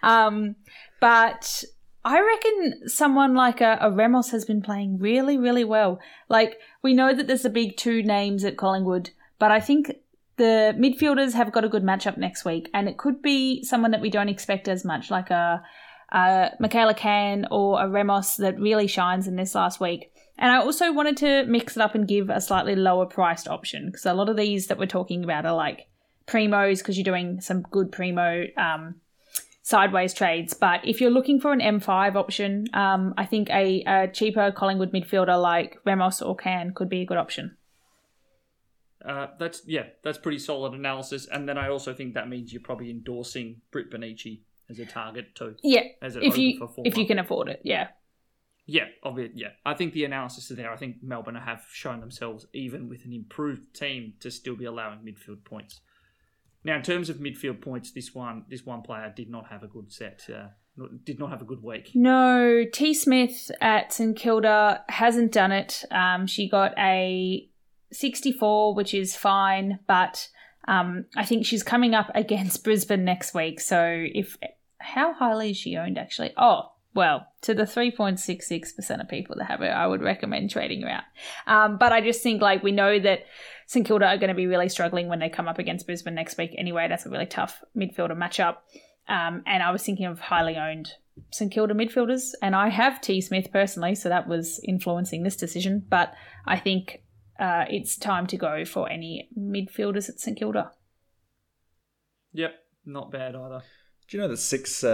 But I reckon someone like a Ramos has been playing really, really well. Like, we know that there's the big two names at Collingwood, but I think the midfielders have got a good matchup next week, and it could be someone that we don't expect as much, like a Michaela Cann or a Ramos that really shines in this last week. And I also wanted to mix it up and give a slightly lower priced option because a lot of these that we're talking about are like primos because you're doing some good primo sideways trades. But if you're looking for an M5 option, I think a cheaper Collingwood midfielder like Ramos or Can could be a good option. That's pretty solid analysis. And then I also think that means you're probably endorsing Britt Bonici as a target too. Yeah, as if you can afford it, yeah. Yeah, I think the analysis is there. I think Melbourne have shown themselves, even with an improved team, to still be allowing midfield points. Now, in terms of midfield points, this one player did not have a good set. Did not have a good week. No, T. Smith at St Kilda hasn't done it. She got a 64, which is fine, but I think she's coming up against Brisbane next week. So how highly is she owned actually? Oh, well, to the 3.66% of people that have her, I would recommend trading her out. But I just think we know that St Kilda are going to be really struggling when they come up against Brisbane next week anyway. That's a really tough midfielder matchup. And I was thinking of highly owned St Kilda midfielders, and I have T. Smith personally, so that was influencing this decision. But I think it's time to go for any midfielders at St Kilda. Yep, not bad either. Do you know that six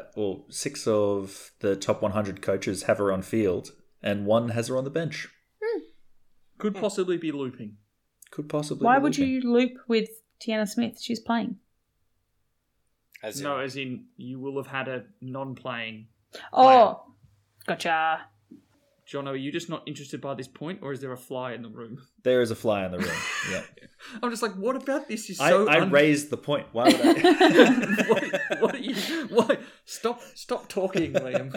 of the top 100 coaches have her on field, and one has her on the bench? Could possibly be looping. Why would you loop with Tiana Smith? She's playing. As in you will have had a non-playing player. Oh, gotcha. Jono, are you just not interested by this point, or is there a fly in the room? There is a fly in the room, yeah. I'm just like, what about this is so... I raised the point. Why would I... what are you... Why? Stop talking, Liam.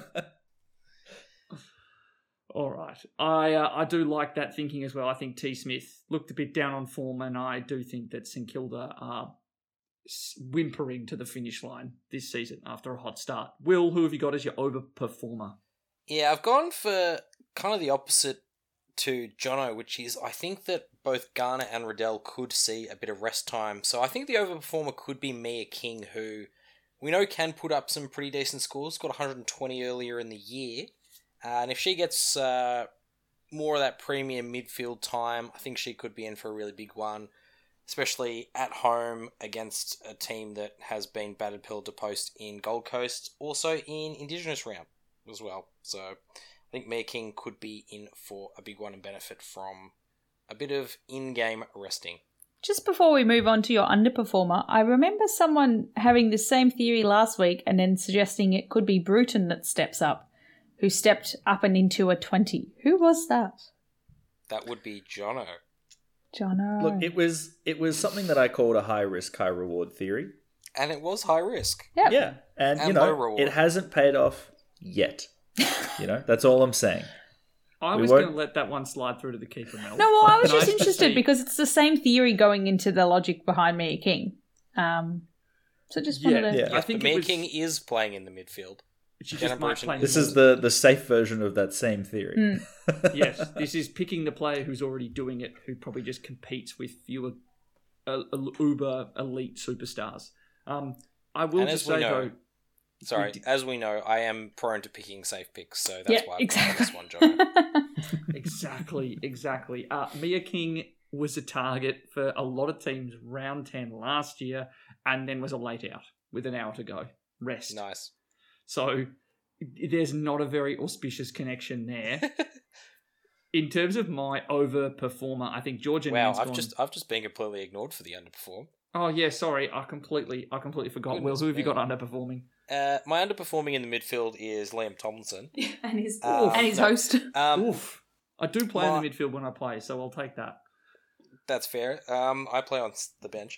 All right. I do like that thinking as well. I think T. Smith looked a bit down on form, and I do think that St Kilda are whimpering to the finish line this season after a hot start. Will, who have you got as your overperformer? Yeah, I've gone for kind of the opposite to Jono, which is I think that both Garner and Riddell could see a bit of rest time. So I think the overperformer could be Mia King, who we know can put up some pretty decent scores. Got 120 earlier in the year. And if she gets more of that premium midfield time, I think she could be in for a really big one, especially at home against a team that has been battered pillar to post in Gold Coast, also in Indigenous round as well. So I think Mia King could be in for a big one and benefit from a bit of in-game resting. Just before we move on to your underperformer, I remember someone having the same theory last week and then suggesting it could be Bruton that steps up, who stepped up and into a 20. Who was that? That would be Jono. Jono. Look, it was something that I called a high risk, high reward theory. And it was high risk. Yep. Yeah. And low reward. It hasn't paid off yet. That's all I'm saying. I was going to let that one slide through to the keeper, Mel. No, well, I was just interested because it's the same theory going into the logic behind Mia King. So just wanted to... Yeah, I think Mia King is playing in the midfield. She just might play. This is the safe version of that same theory. Yes, this is picking the player who's already doing it, who probably just competes with fewer uber elite superstars. I will just say though... Sorry, as we know, I am prone to picking safe picks, so that's why I'm picking this one, John. Exactly. Mia King was a target for a lot of teams round 10 last year, and then was a late out with an hour to go. Rest. Nice. So there's not a very auspicious connection there. In terms of my overperformer, I think Georgia. Wow, I've just been completely ignored for the underperform. Oh yeah, sorry, I completely forgot. Will, who have you got underperforming? My underperforming in the midfield is Liam Tomlinson and his host. Oof. I do play in the midfield when I play, so I'll take that. That's fair. I play on the bench.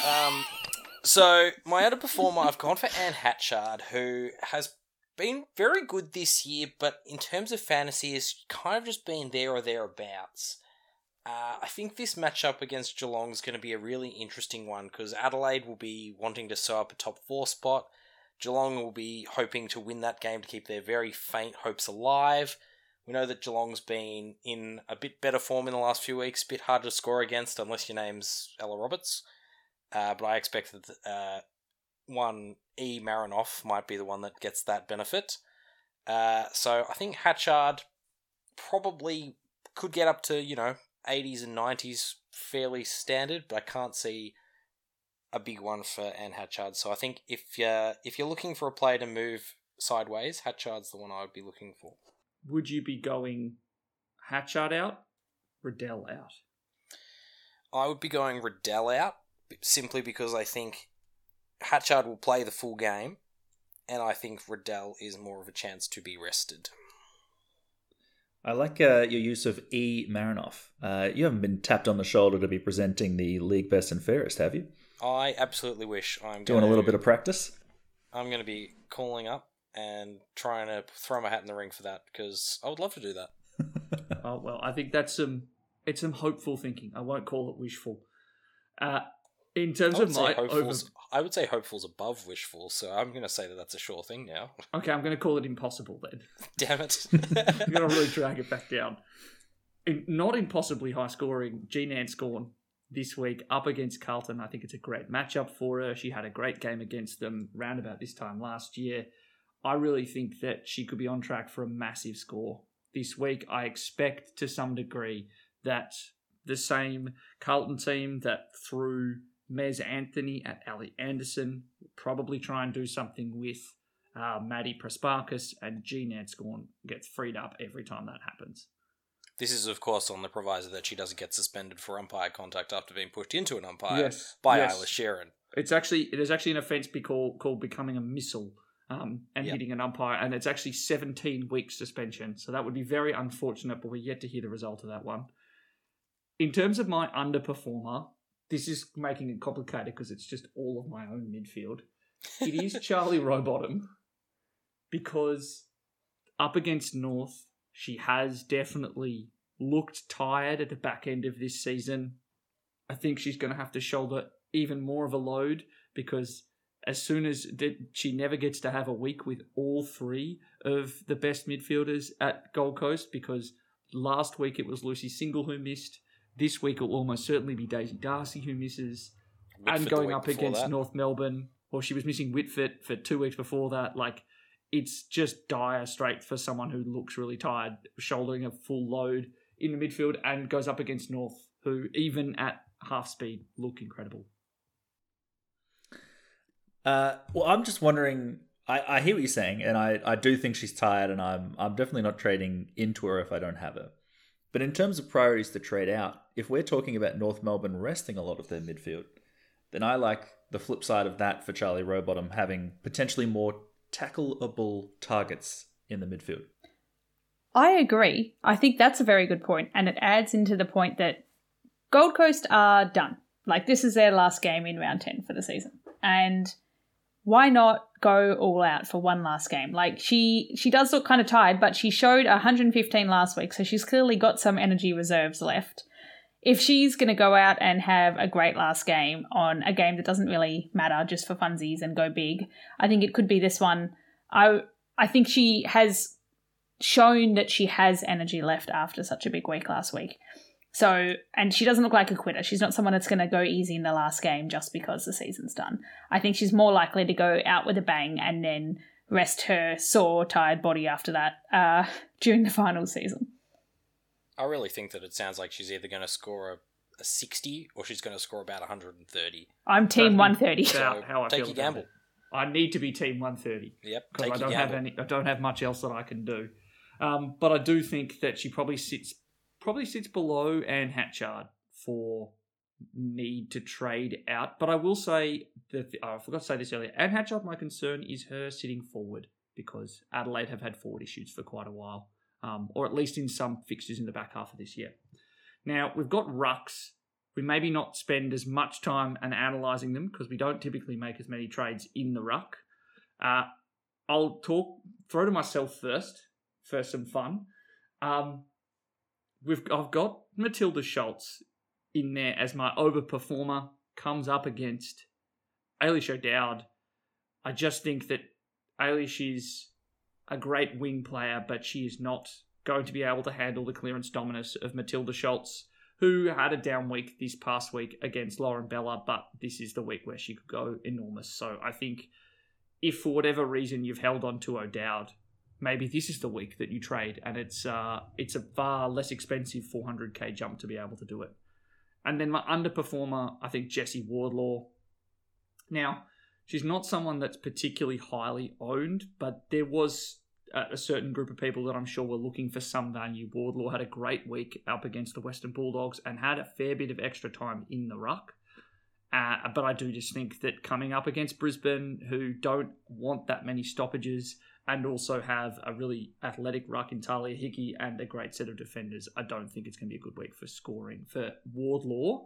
So my underperformer, I've gone for Anne Hatchard, who has been very good this year, but in terms of fantasy, has kind of just been there or thereabouts. I think this matchup against Geelong is going to be a really interesting one because Adelaide will be wanting to sew up a top 4 spot. Geelong will be hoping to win that game to keep their very faint hopes alive. We know that Geelong's been in a bit better form in the last few weeks, a bit harder to score against unless your name's Ella Roberts. But I expect that one E. Marinoff might be the one that gets that benefit. So I think Hatchard probably could get up to, 80s and 90s fairly standard, but I can't see a big one for Anne Hatchard. So I think if you're looking for a player to move sideways, Hatchard's the one I would be looking for. Would you be going Hatchard out, Riddell out? I would be going Riddell out, simply because I think Hatchard will play the full game, and I think Riddell is more of a chance to be rested. I like your use of E. Marinoff. You haven't been tapped on the shoulder to be presenting the League Best and Fairest, have you? I absolutely wish. Doing a little bit of practice? I'm going to be calling up and trying to throw my hat in the ring for that, because I would love to do that. Oh, well, I think that's some hopeful thinking. I won't call it wishful. In terms of my... I would say hopeful's above wishful, so I'm going to say that that's a sure thing now. Okay, I'm going to call it impossible then. Damn it. I'm going to really drag it back down. Not impossibly high scoring, Jean Ann Scorn this week up against Carlton. I think it's a great matchup for her. She had a great game against them round about this time last year. I really think that she could be on track for a massive score this week. I expect to some degree that the same Carlton team that threw Mez Anthony at Ali Anderson will probably try and do something with Maddie Prasparkas, and Jean Ann Scorn gets freed up every time that happens. This is, of course, on the proviso that she doesn't get suspended for umpire contact after being pushed into an umpire by Isla Sharon. It is actually an offence called becoming a missile hitting an umpire, and it's actually 17-week suspension. So that would be very unfortunate, but we're yet to hear the result of that one. In terms of my underperformer, this is making it complicated because it's just all of my own midfield. It is Charlie Rowbottom, because up against North, she has definitely looked tired at the back end of this season. I think she's going to have to shoulder even more of a load, because as soon as she never gets to have a week with all three of the best midfielders at Gold Coast, because last week it was Lucy Single who missed. This week it will almost certainly be Daisy Darcy who misses. Whitford and going up against North Melbourne, or she was missing Whitford for 2 weeks before that. Like, it's just dire straits for someone who looks really tired, shouldering a full load in the midfield, and goes up against North, who even at half speed look incredible. Well, I'm just wondering, I hear what you're saying, and I do think she's tired, and I'm definitely not trading into her if I don't have her. But in terms of priorities to trade out, if we're talking about North Melbourne resting a lot of their midfield, then I like the flip side of that for Charlie Rowbottom having potentially more tackleable targets in the midfield. I agree. I think that's a very good point, and it adds into the point that Gold Coast are done. Like, this is their last game in round 10 for the season. And why not go all out for one last game? Like, she does look kind of tired, but she showed 115 last week, so she's clearly got some energy reserves left. If she's going to go out and have a great last game on a game that doesn't really matter, just for funsies and go big, I think it could be this one. I think she has shown that she has energy left after such a big week last week. So, and she doesn't look like a quitter. She's not someone that's going to go easy in the last game just because the season's done. I think she's more likely to go out with a bang and then rest her sore, tired body after that during the final season. I really think that it sounds like she's either going to score a 60 or she's going to score about 130. I'm team 130. So how I take feel your gamble. I need to be team 130. Yep, because I don't have much else that I can do. But I do think that she probably sits below Anne Hatchard for need to trade out. But I will say that I forgot to say this earlier. Anne Hatchard, my concern is her sitting forward, because Adelaide have had forward issues for quite a while, or at least in some fixtures in the back half of this year. Now, we've got rucks. We maybe not spend as much time analysing them because we don't typically make as many trades in the ruck. I'll throw to myself first for some fun. I've got Matilda Schultz in there as my overperformer, comes up against Ailish O'Dowd. I just think that Ailish is a great wing player, but she is not going to be able to handle the clearance dominance of Matilda Schultz, who had a down week this past week against Lauren Bella, but this is the week where she could go enormous. So I think if for whatever reason you've held on to O'Dowd, maybe this is the week that you trade, and it's a far less expensive 400k jump to be able to do it. And then my underperformer, I think Jessie Wardlaw. Now, she's not someone that's particularly highly owned, but there was a certain group of people that I'm sure were looking for some value. Wardlaw had a great week up against the Western Bulldogs and had a fair bit of extra time in the ruck. But I do just think that coming up against Brisbane, who don't want that many stoppages and also have a really athletic ruck in Talia Hickey and a great set of defenders, I don't think it's going to be a good week for scoring for Wardlaw.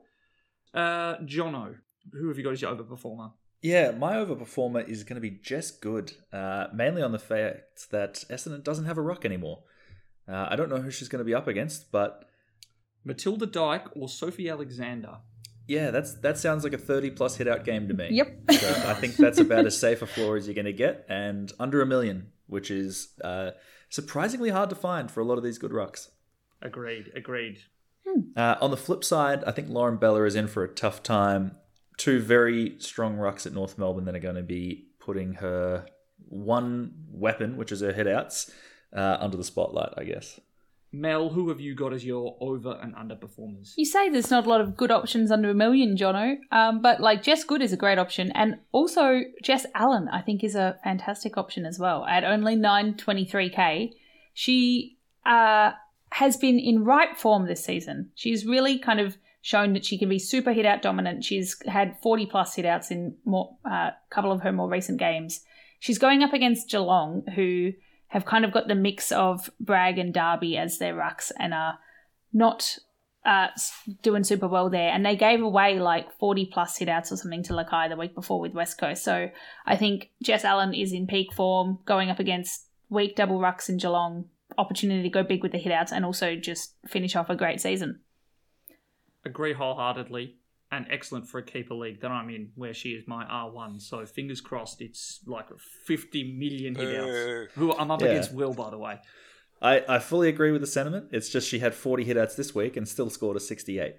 Jono, who have you got as your overperformer? Yeah, my overperformer is going to be Jess Good, mainly on the fact that Essendon doesn't have a ruck anymore. I don't know who she's going to be up against, but... Matilda Dyke or Sophie Alexander? Yeah, that sounds like a 30-plus hit-out game to me. Yep. So I think that's about as safe a floor as you're going to get, and under $1 million, which is surprisingly hard to find for a lot of these good rucks. Agreed. On the flip side, I think Lauren Bella is in for a tough time. 2 very strong rucks at North Melbourne that are going to be putting her one weapon, which is her hit-outs, under the spotlight, I guess. Mel, who have you got as your over and underperformers? You say there's not a lot of good options under $1 million, Jono, but like Jess Good is a great option, and also Jess Allen I think is a fantastic option as well at only 923k. She has been in ripe form this season. She's really kind of shown that she can be super hit out dominant. She's had 40 plus hit outs in a couple of her more recent games. She's going up against Geelong, who have kind of got the mix of Bragg and Derby as their rucks and are not doing super well there. And they gave away like 40 plus hit outs or something to Lakai the week before with West Coast. So I think Jess Allen is in peak form, going up against weak double rucks in Geelong, opportunity to go big with the hit outs and also just finish off a great season. Agree wholeheartedly, and excellent for a keeper league that I'm in, where she is my R1. So fingers crossed, it's like 50 million hitouts. Who I'm up against Will, by the way. I fully agree with the sentiment. It's just she had 40 hitouts this week and still scored a 68.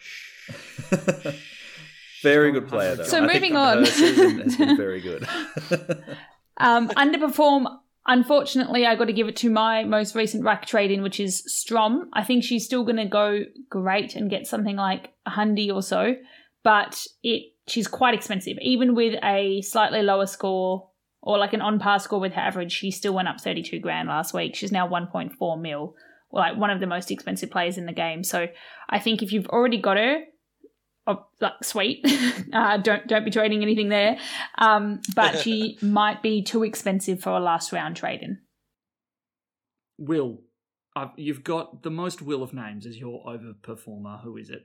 Very good player, though. So moving on. Her season has been very good. Underperform. Unfortunately, I got to give it to my most recent ruck trade-in, which is Strom. I think she's still going to go great and get something like $100 or so, but she's quite expensive. Even with a slightly lower score or like an on-par score with her average, she still went up 32 grand last week. She's now 1.4 mil, like one of the most expensive players in the game. So I think if you've already got her, sweet. Don't be trading anything there. But she might be too expensive for a last round trade-in. Will, you've got the most Will of names as your overperformer. Who is it?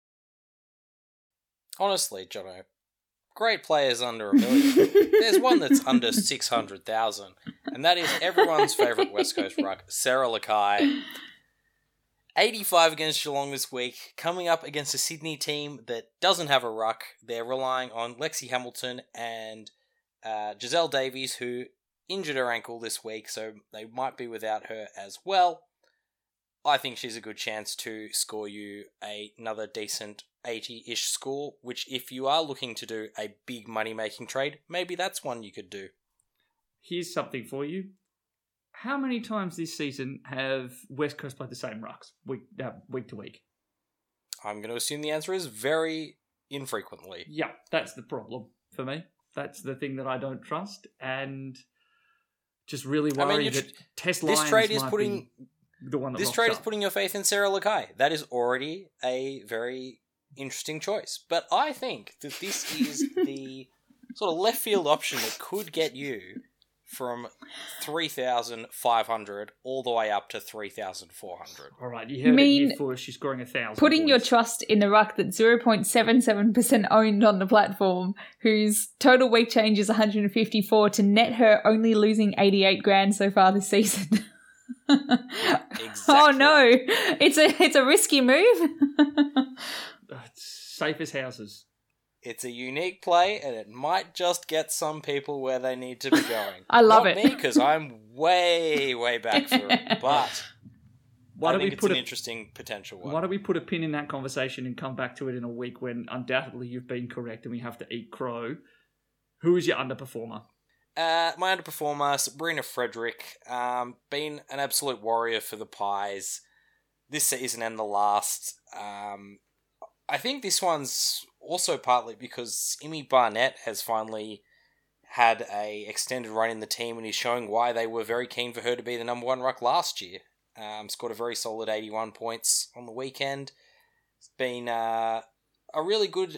Honestly, Jono, great players under $1 million. There's one that's under 600,000, and that is everyone's favourite West Coast ruck, Sarah Lakai. 85 against Geelong this week, coming up against a Sydney team that doesn't have a ruck. They're relying on Lexi Hamilton and Giselle Davies, who injured her ankle this week, so they might be without her as well. I think she's a good chance to score you another decent 80-ish score, which if you are looking to do a big money-making trade, maybe that's one you could do. Here's something for you. How many times this season have West Coast played the same rucks week to week? I'm going to assume the answer is very infrequently. Yeah, that's the problem for me. That's the thing that I don't trust, and just really worry that Tess Lyons be the one that this trade is putting your faith in Sarah Lakai. That is already a very interesting choice. But I think that this is the sort of left field option that could get you from 3,500 all the way up to 3,400. All right, you heard it here first. She's scoring 1,000. Putting your trust in the ruck that's 0.77% owned on the platform, whose total week change is 154, to net her only losing 88 grand so far this season. Exactly. Oh no, it's a risky move. It's safe as houses. It's a unique play, and it might just get some people where they need to be going. I love it. Not me, because I'm way, way back for it. But I think it's an interesting potential one. Why don't we put a pin in that conversation and come back to it in a week when undoubtedly you've been correct and we have to eat crow? Who is your underperformer? My underperformer, Sabrina Frederick, been an absolute warrior for the Pies this season and the last. I think this one's also partly because Imi Barnett has finally had a extended run in the team and is showing why they were very keen for her to be the number one ruck last year. Scored a very solid 81 points on the weekend. It's been a really good,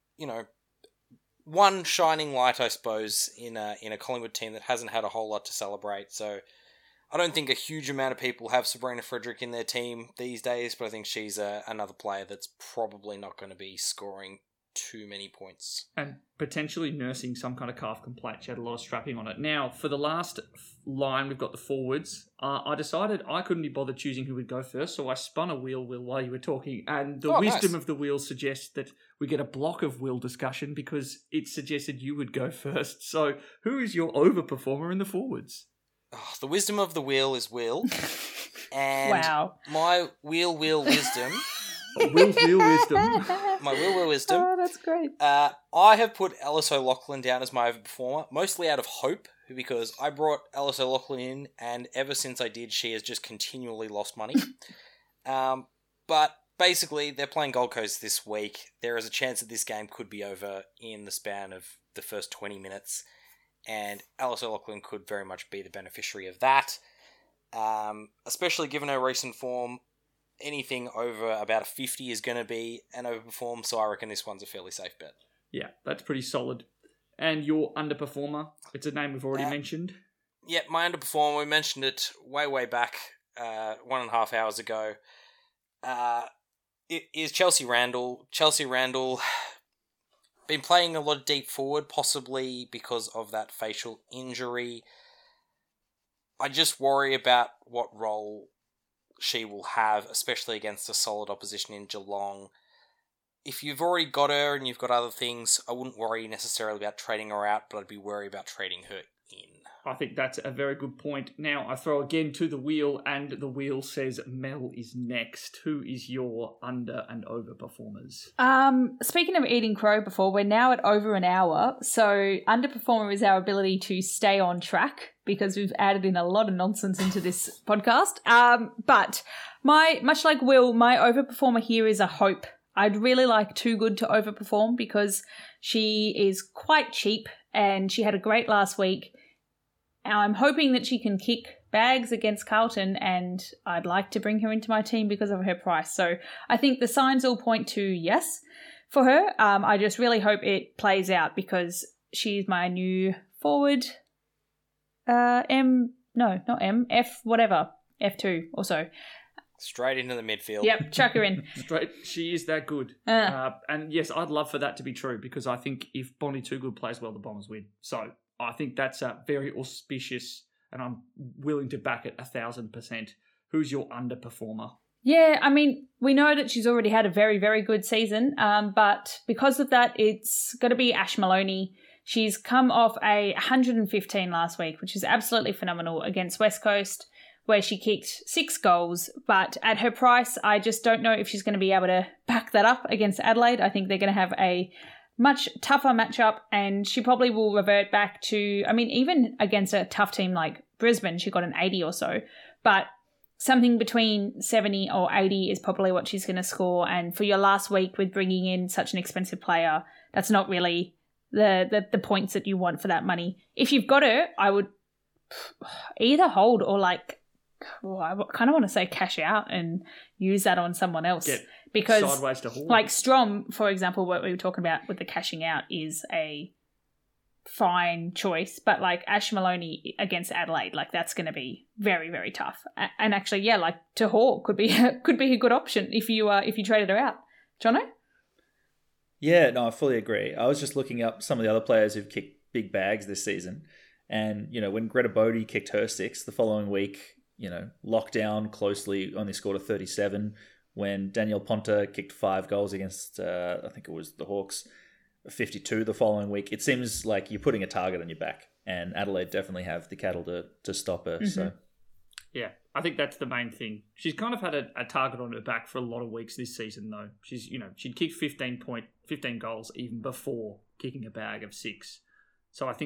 one shining light, I suppose, in a Collingwood team that hasn't had a whole lot to celebrate. So I don't think a huge amount of people have Sabrina Frederick in their team these days, but I think she's another player that's probably not going to be scoring too many points. And potentially nursing some kind of calf complaint. She had a lot of strapping on it. Now, for the last line, we've got the forwards. I decided I couldn't be bothered choosing who would go first, so I spun a wheel, Will, while you were talking. And the wisdom of the wheel suggests that we get a block of Will discussion because it suggested you would go first. So who is your overperformer in the forwards? Oh, the wisdom of the wheel is Will. And wow. My wheel wisdom... Will's wheel wisdom. My wheel wisdom. Oh, that's great. I have put Alice O'Loughlin down as my overperformer, mostly out of hope, because I brought Alice O'Loughlin in, and ever since I did, she has just continually lost money. But basically, they're playing Gold Coast this week. There is a chance that this game could be over in the span of the first 20 minutes, and Alice O'Loughlin could very much be the beneficiary of that, especially given her recent form. Anything over about a 50 is going to be an overperform, so I reckon this one's a fairly safe bet. Yeah, that's pretty solid. And your underperformer, it's a name we've already mentioned. Yeah, my underperformer, we mentioned it way back, 1.5 hours ago. It is Chelsea Randall. Chelsea Randall been playing a lot of deep forward, possibly because of that facial injury. I just worry about what role she will have, especially against a solid opposition in Geelong. If you've already got her and you've got other things, I wouldn't worry necessarily about trading her out, but I'd be worried about trading her in. I think that's a very good point. Now, I throw again to the wheel, and the wheel says Mel is next. Who is your under and over performers? Speaking of eating crow before, we're now at over an hour. So underperformer is our ability to stay on track because we've added in a lot of nonsense into this podcast. But much like Will, my overperformer here is a hope. I'd really like Too Good to overperform because she is quite cheap and she had a great last week. I'm hoping that she can kick bags against Carlton, and I'd like to bring her into my team because of her price. So I think the signs all point to yes for her. I just really hope it plays out because she's my new forward. F whatever. F2 or so. Straight into the midfield. Yep, chuck her in. Straight. She is that good. And yes, I'd love for that to be true because I think if Bonnie Too Good plays well, the Bombers win. So I think that's very auspicious, and I'm willing to back it 1,000%. Who's your underperformer? Yeah, I mean, we know that she's already had a very, very good season, but because of that, it's going to be Ash Maloney. She's come off a 115 last week, which is absolutely phenomenal against West Coast, where she kicked 6 goals. But at her price, I just don't know if she's going to be able to back that up against Adelaide. I think they're going to have a much tougher matchup, and she probably will revert back to, I mean, even against a tough team like Brisbane, she got an 80 or so, but something between 70 or 80 is probably what she's going to score. And for your last week with bringing in such an expensive player, that's not really the points that you want for that money. If you've got her, I would either hold or I kind of want to say cash out and use that on someone else. Because sideways to hold. Like Strom, for example, what we were talking about with the cashing out is a fine choice, but like Ash Maloney against Adelaide, like that's going to be very, very tough. And actually, yeah, like Tahor could be a good option if you traded her out. Jono? Yeah, no, I fully agree. I was just looking up some of the other players who've kicked big bags this season, and when Greta Bodie kicked her 6 the following week, locked down closely, only scored a 37. When Danielle Ponta kicked 5 goals against, I think it was the Hawks, 52 the following week. It seems like you're putting a target on your back, and Adelaide definitely have the cattle to stop her. Mm-hmm. So, yeah, I think that's the main thing. She's kind of had a target on her back for a lot of weeks this season, though. She's, she'd kicked 15 goals even before kicking a bag of 6. So I think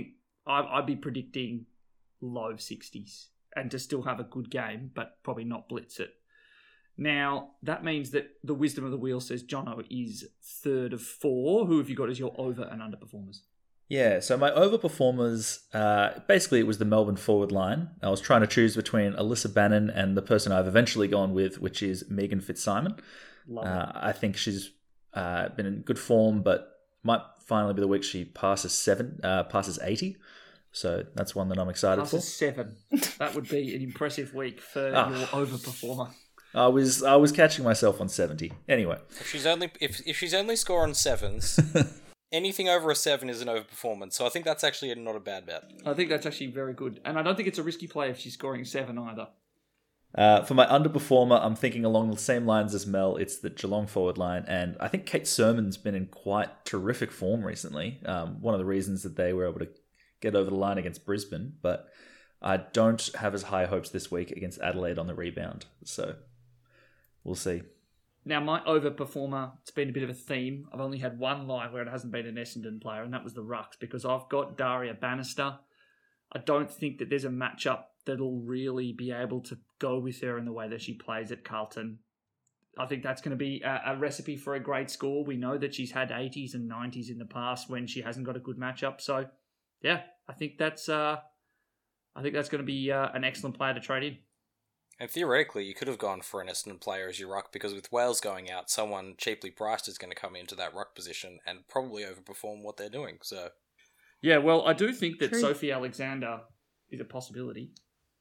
I'd be predicting low 60s and to still have a good game, but probably not blitz it. Now, that means that the wisdom of the wheel says Jono is third of 4. Who have you got as your over and underperformers? Yeah, so my overperformers, basically it was the Melbourne forward line. I was trying to choose between Alyssa Bannon and the person I've eventually gone with, which is Megan Fitzsimon. I think she's been in good form, but might finally be the week she passes 80. So that's one that I'm excited for. Passes 7. That would be an impressive week for your overperformer. I was catching myself on 70. Anyway, if she's only scoring 7s, anything over a 7 is an overperformance. So I think that's actually not a bad bet. I think that's actually very good, and I don't think it's a risky play if she's scoring 7 either. For my underperformer, I'm thinking along the same lines as Mel. It's the Geelong forward line, and I think Kate Sermon's been in quite terrific form recently. One of the reasons that they were able to get over the line against Brisbane, but I don't have as high hopes this week against Adelaide on the rebound. So we'll see. Now, my overperformer, it's been a bit of a theme. I've only had one line where it hasn't been an Essendon player, and that was the Rucks, because I've got Daria Bannister. I don't think that there's a matchup that'll really be able to go with her in the way that she plays at Carlton. I think that's going to be a recipe for a great score. We know that she's had 80s and 90s in the past when she hasn't got a good matchup. So, yeah, I think that's going to be an excellent player to trade in. And theoretically, you could have gone for an Essendon player as your ruck, because with Wales going out, someone cheaply priced is going to come into that ruck position and probably overperform what they're doing. So, yeah, well, I do think that True. Sophie Alexander is a possibility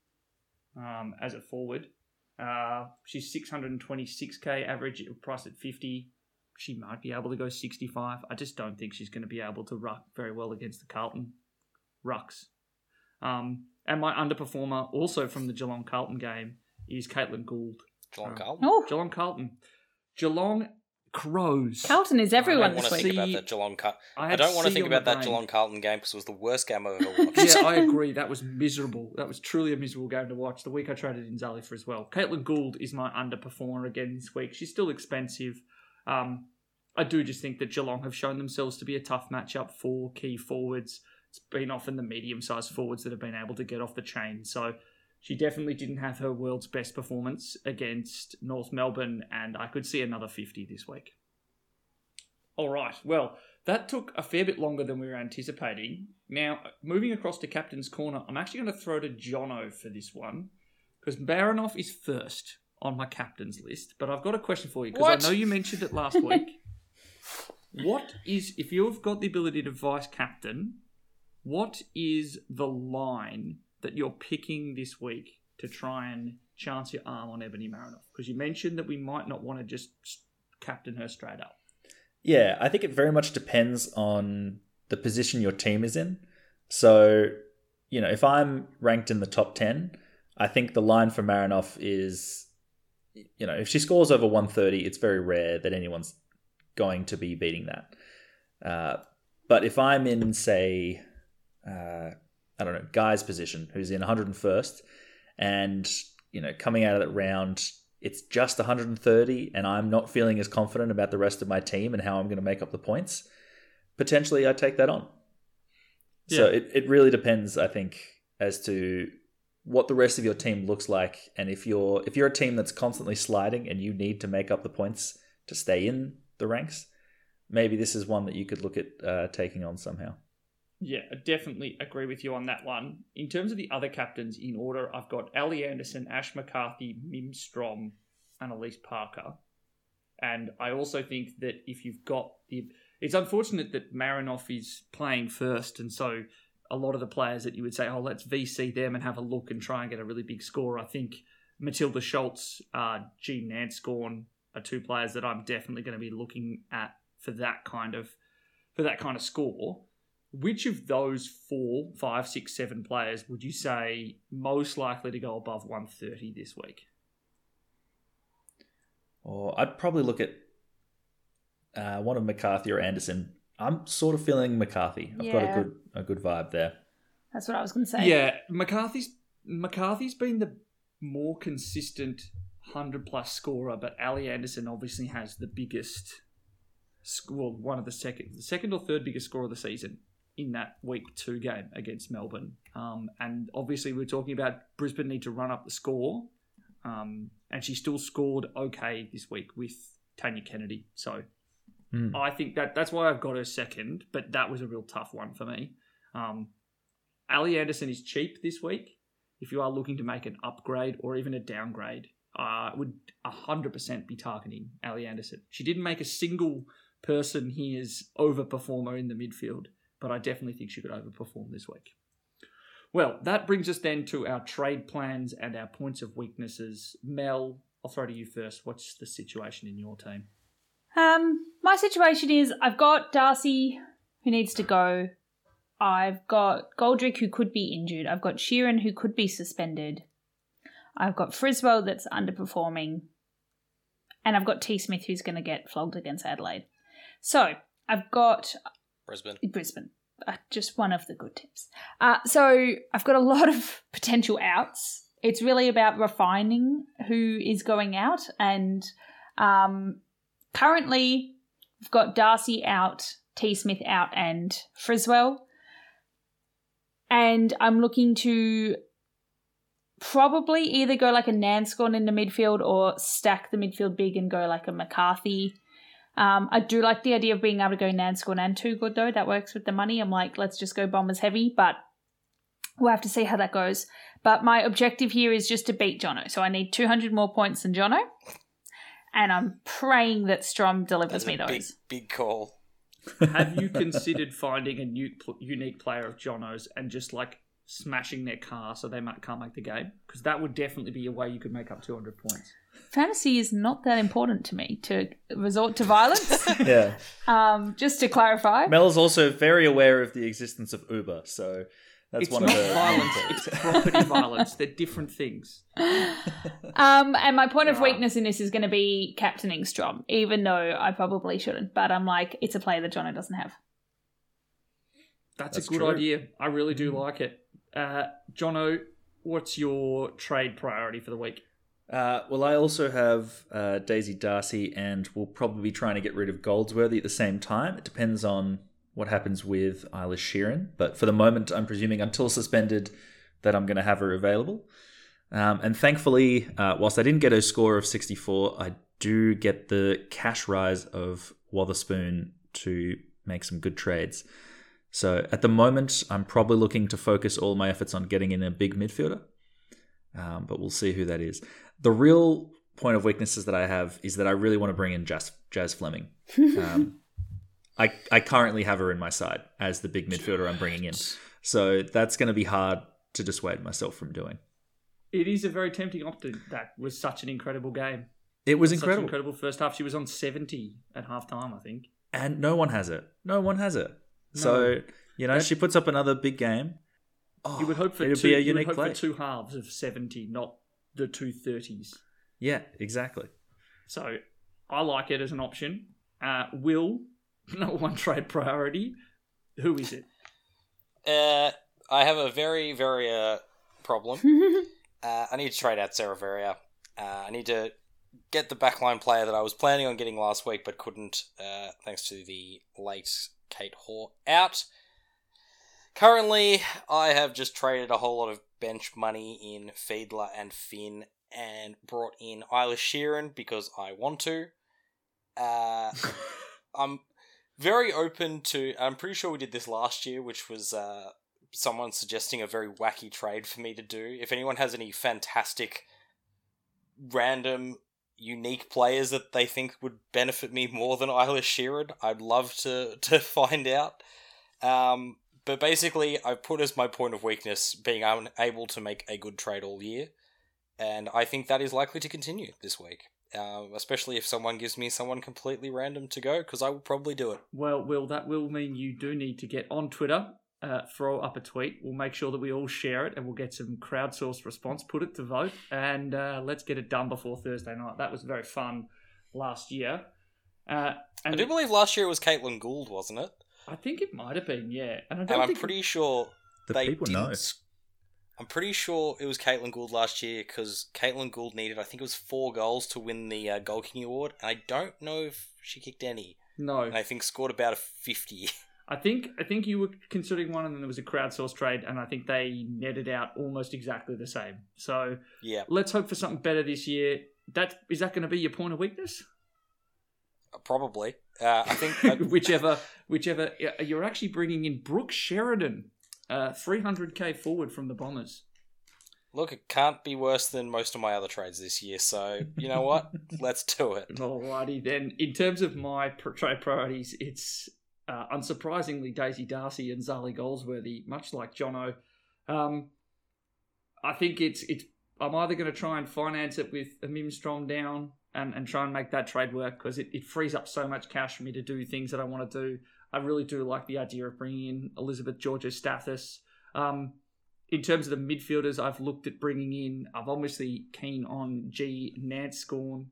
as a forward. She's 626k average, priced at 50. She might be able to go 65. I just don't think she's going to be able to ruck very well against the Carlton Rucks. And my underperformer, also from the Geelong Carlton game, is Caitlin Gould. Geelong Carlton? Oh, Geelong Carlton. Geelong Crows. Carlton is everyone this week. I don't want to think about that Geelong Carlton game because it was the worst game I've ever watched. Yeah, I agree. That was miserable. That was truly a miserable game to watch. The week I traded in Zali for as well. Caitlin Gould is my underperformer again this week. She's still expensive. I do just think that Geelong have shown themselves to be a tough matchup for key forwards. It's been often the medium-sized forwards that have been able to get off the chain. So she definitely didn't have her world's best performance against North Melbourne, and I could see another 50 this week. All right, well, that took a fair bit longer than we were anticipating. Now, moving across to Captain's Corner, I'm actually going to throw to Jono for this one, because Baranoff is first on my captain's list, but I've got a question for you, because I know you mentioned it last week. What is, if you've got the ability to vice captain, what is the line that you're picking this week to try and chance your arm on Ebony Marinoff? Because you mentioned that we might not want to just captain her straight up. Yeah, I think it very much depends on the position your team is in. So, if I'm ranked in the top 10, I think the line for Marinoff is, if she scores over 130, it's very rare that anyone's going to be beating that. But if I'm in, say, Guy's position, who's in 101st, and, coming out of that round, it's just 130, and I'm not feeling as confident about the rest of my team and how I'm going to make up the points, potentially I take that on. Yeah. So it really depends, I think, as to what the rest of your team looks like, and if you're a team that's constantly sliding and you need to make up the points to stay in the ranks, maybe this is one that you could look at taking on somehow. Yeah, I definitely agree with you on that one. In terms of the other captains in order, I've got Ali Anderson, Ash McCarthy, Mim Strom, and Elise Parker. And I also think that if you've got it's unfortunate that Marinoff is playing first, and so a lot of the players that you would say, let's VC them and have a look and try and get a really big score. I think Matilda Schultz, Jean Nanscorn are two players that I'm definitely going to be looking at for that kind of score. Which of those 4, 5, 6, 7 players would you say most likely to go above 130 this week? I'd probably look at one of McCarthy or Anderson. I'm sort of feeling McCarthy. I've got a good vibe there. That's what I was going to say. Yeah, McCarthy's been the more consistent 100-plus scorer, but Ali Anderson obviously has the biggest score, one of the second or third biggest score of the season. in that week 2 game against Melbourne. And obviously we're talking about Brisbane need to run up the score. And she still scored okay this week with Tanya Kennedy. So I think that's why I've got her second, but that was a real tough one for me. Ali Anderson is cheap this week. If you are looking to make an upgrade or even a downgrade, I would 100% be targeting Ali Anderson. She didn't make a single person here's overperformer in the midfield, but I definitely think she could overperform this week. Well, that brings us then to our trade plans and our points of weaknesses. Mel, I'll throw to you first. What's the situation in your team? My situation is I've got Darcy, who needs to go. I've got Goldrick, who could be injured. I've got Sheeran, who could be suspended. I've got Friswell, that's underperforming. And I've got T. Smith, who's going to get flogged against Adelaide. So I've got Brisbane. Just one of the good teams. So I've got a lot of potential outs. It's really about refining who is going out. And currently, we've got Darcy out, T. Smith out, and Friswell. And I'm looking to probably either go like a Nanscorn in the midfield or stack the midfield big and go like a McCarthy. I do like the idea of being able to go Nanscorn and Too Good, though. That works with the money. I'm like, let's just go Bombers heavy, but we'll have to see how that goes. But my objective here is just to beat Jono. So I need 200 more points than Jono, and I'm praying that Strom delivers me those. Big call. Have you considered finding a unique player of Jono's and just like smashing their car so they can't make the game? Because that would definitely be a way you could make up 200 points. Fantasy is not that important to me to resort to violence. Yeah. Just to clarify. Mel's also very aware of the existence of Uber, so that's It's one not of the violence, it's property violence. They're different things. And my point of weakness in this is going to be captaining Strom, even though I probably shouldn't. But I'm like, it's a player that Jono doesn't have. That's a good true. idea. I really do like it. Jono, what's your trade priority for the week? Well, I also have Daisy Darcy, and we'll probably be trying to get rid of Goldsworthy at the same time. It depends on what happens with Isla Sheeran, but for the moment, I'm presuming until suspended that I'm going to have her available. And thankfully, whilst I didn't get a score of 64, I do get the cash rise of Wotherspoon to make some good trades. So at the moment, I'm probably looking to focus all my efforts on getting in a big midfielder, but we'll see who that is. The real point of weaknesses that I have is that I really want to bring in Jazz Fleming. I currently have her in my side as the big midfielder I'm bringing in. So that's going to be hard to dissuade myself from doing. It is a very tempting option. That was such an incredible game. It was Such incredible. an incredible first half. She was on 70 at halftime, I think. And no one has it. No one has it. So, she puts up another big game. Oh, You would hope for it'd two. be a You would unique hope play. for 2 halves of 70, not the 230s. Yeah, exactly. So I like it as an option. Will, not one trade priority. Who is it? I have a very, very problem. I need to trade out Sarah Verrier. I need to get the backline player that I was planning on getting last week but couldn't thanks to the late Kate Hoare out. Currently, I have just traded a whole lot of bench money in Fiedler and Finn and brought in Isla Sheeran because I want to. I'm very open to... I'm pretty sure we did this last year, which was someone suggesting a very wacky trade for me to do. If anyone has any fantastic, random, unique players that they think would benefit me more than Isla Sheeran, I'd love to find out. But basically, I put as my point of weakness being unable to make a good trade all year, and I think that is likely to continue this week. Especially if someone gives me someone completely random to go, because I will probably do it. Well, Will, that will mean you do need to get on Twitter, throw up a tweet. We'll make sure that we all share it and we'll get some crowdsourced response, put it to vote, and let's get it done before Thursday night. That was very fun last year. And I do believe last year it was Caitlin Gould, wasn't it? I think it might have been, yeah. And I'm pretty sure The they people didn't. know. I'm pretty sure it was Caitlin Gould last year because Caitlin Gould needed, I think it was 4 goals to win the Goal King Award. And I don't know if she kicked any. No. And I think scored about a 50. I think you were considering one, and then there was a crowdsourced trade, and I think they netted out almost exactly the same. So Yeah. let's hope for something better this year. Is that going to be your point of weakness? Probably. I think whichever you're actually bringing in Brooke Sheridan, 300k forward from the Bombers. Look, it can't be worse than most of my other trades this year, so you know what? Let's do it. Alrighty then. In terms of my trade priorities, it's unsurprisingly Daisy Darcy and Zali Goldsworthy, much like Jono. I think it's I'm either going to try and finance it with a Mimstrom down and try and make that trade work, because it frees up so much cash for me to do things that I want to do. I really do like the idea of bringing in Elizabeth Georgia-Stathis. In terms of the midfielders I've looked at bringing in, I'm obviously keen on G. Nanscorn.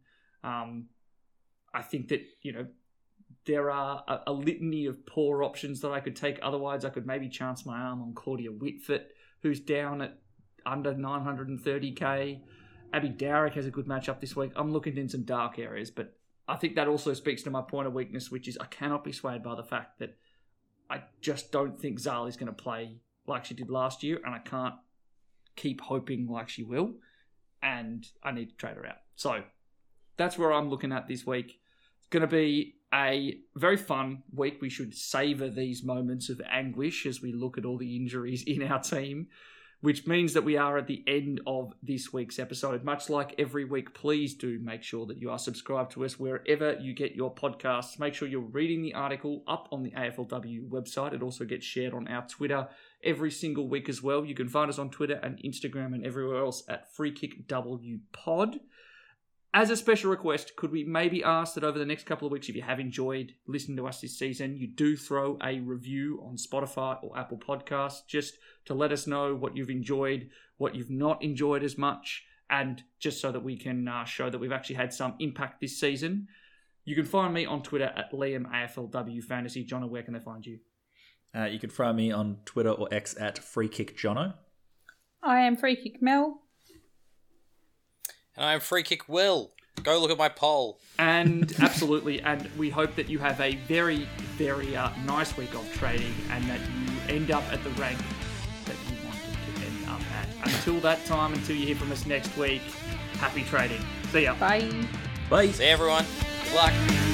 I think that, there are a litany of poor options that I could take. Otherwise, I could maybe chance my arm on Claudia Whitford, who's down at under 930k. Abby Dowrick has a good matchup this week. I'm looking in some dark areas, but I think that also speaks to my point of weakness, which is I cannot be swayed by the fact that I just don't think Zali's going to play like she did last year, and I can't keep hoping like she will, and I need to trade her out. So that's where I'm looking at this week. It's going to be a very fun week. We should savour these moments of anguish as we look at all the injuries in our team, which means that we are at the end of this week's episode. Much like every week, please do make sure that you are subscribed to us wherever you get your podcasts. Make sure you're reading the article up on the AFLW website. It also gets shared on our Twitter every single week as well. You can find us on Twitter and Instagram and everywhere else at FreeKickWPod. As a special request, could we maybe ask that over the next couple of weeks, if you have enjoyed listening to us this season, you do throw a review on Spotify or Apple Podcasts, just to let us know what you've enjoyed, what you've not enjoyed as much, and just so that we can show that we've actually had some impact this season. You can find me on Twitter at LiamAFLWFantasy. Jono, where can they find you? You can find me on Twitter or X at FreeKickJono. I am Freekick Mel. And I'm Free Kick Will. Go look at my poll. And absolutely, and we hope that you have a very, very nice week of trading and that you end up at the rank that you wanted to end up at. Until that time, until you hear from us next week, happy trading. See ya. Bye. Bye. See you, everyone. Good luck.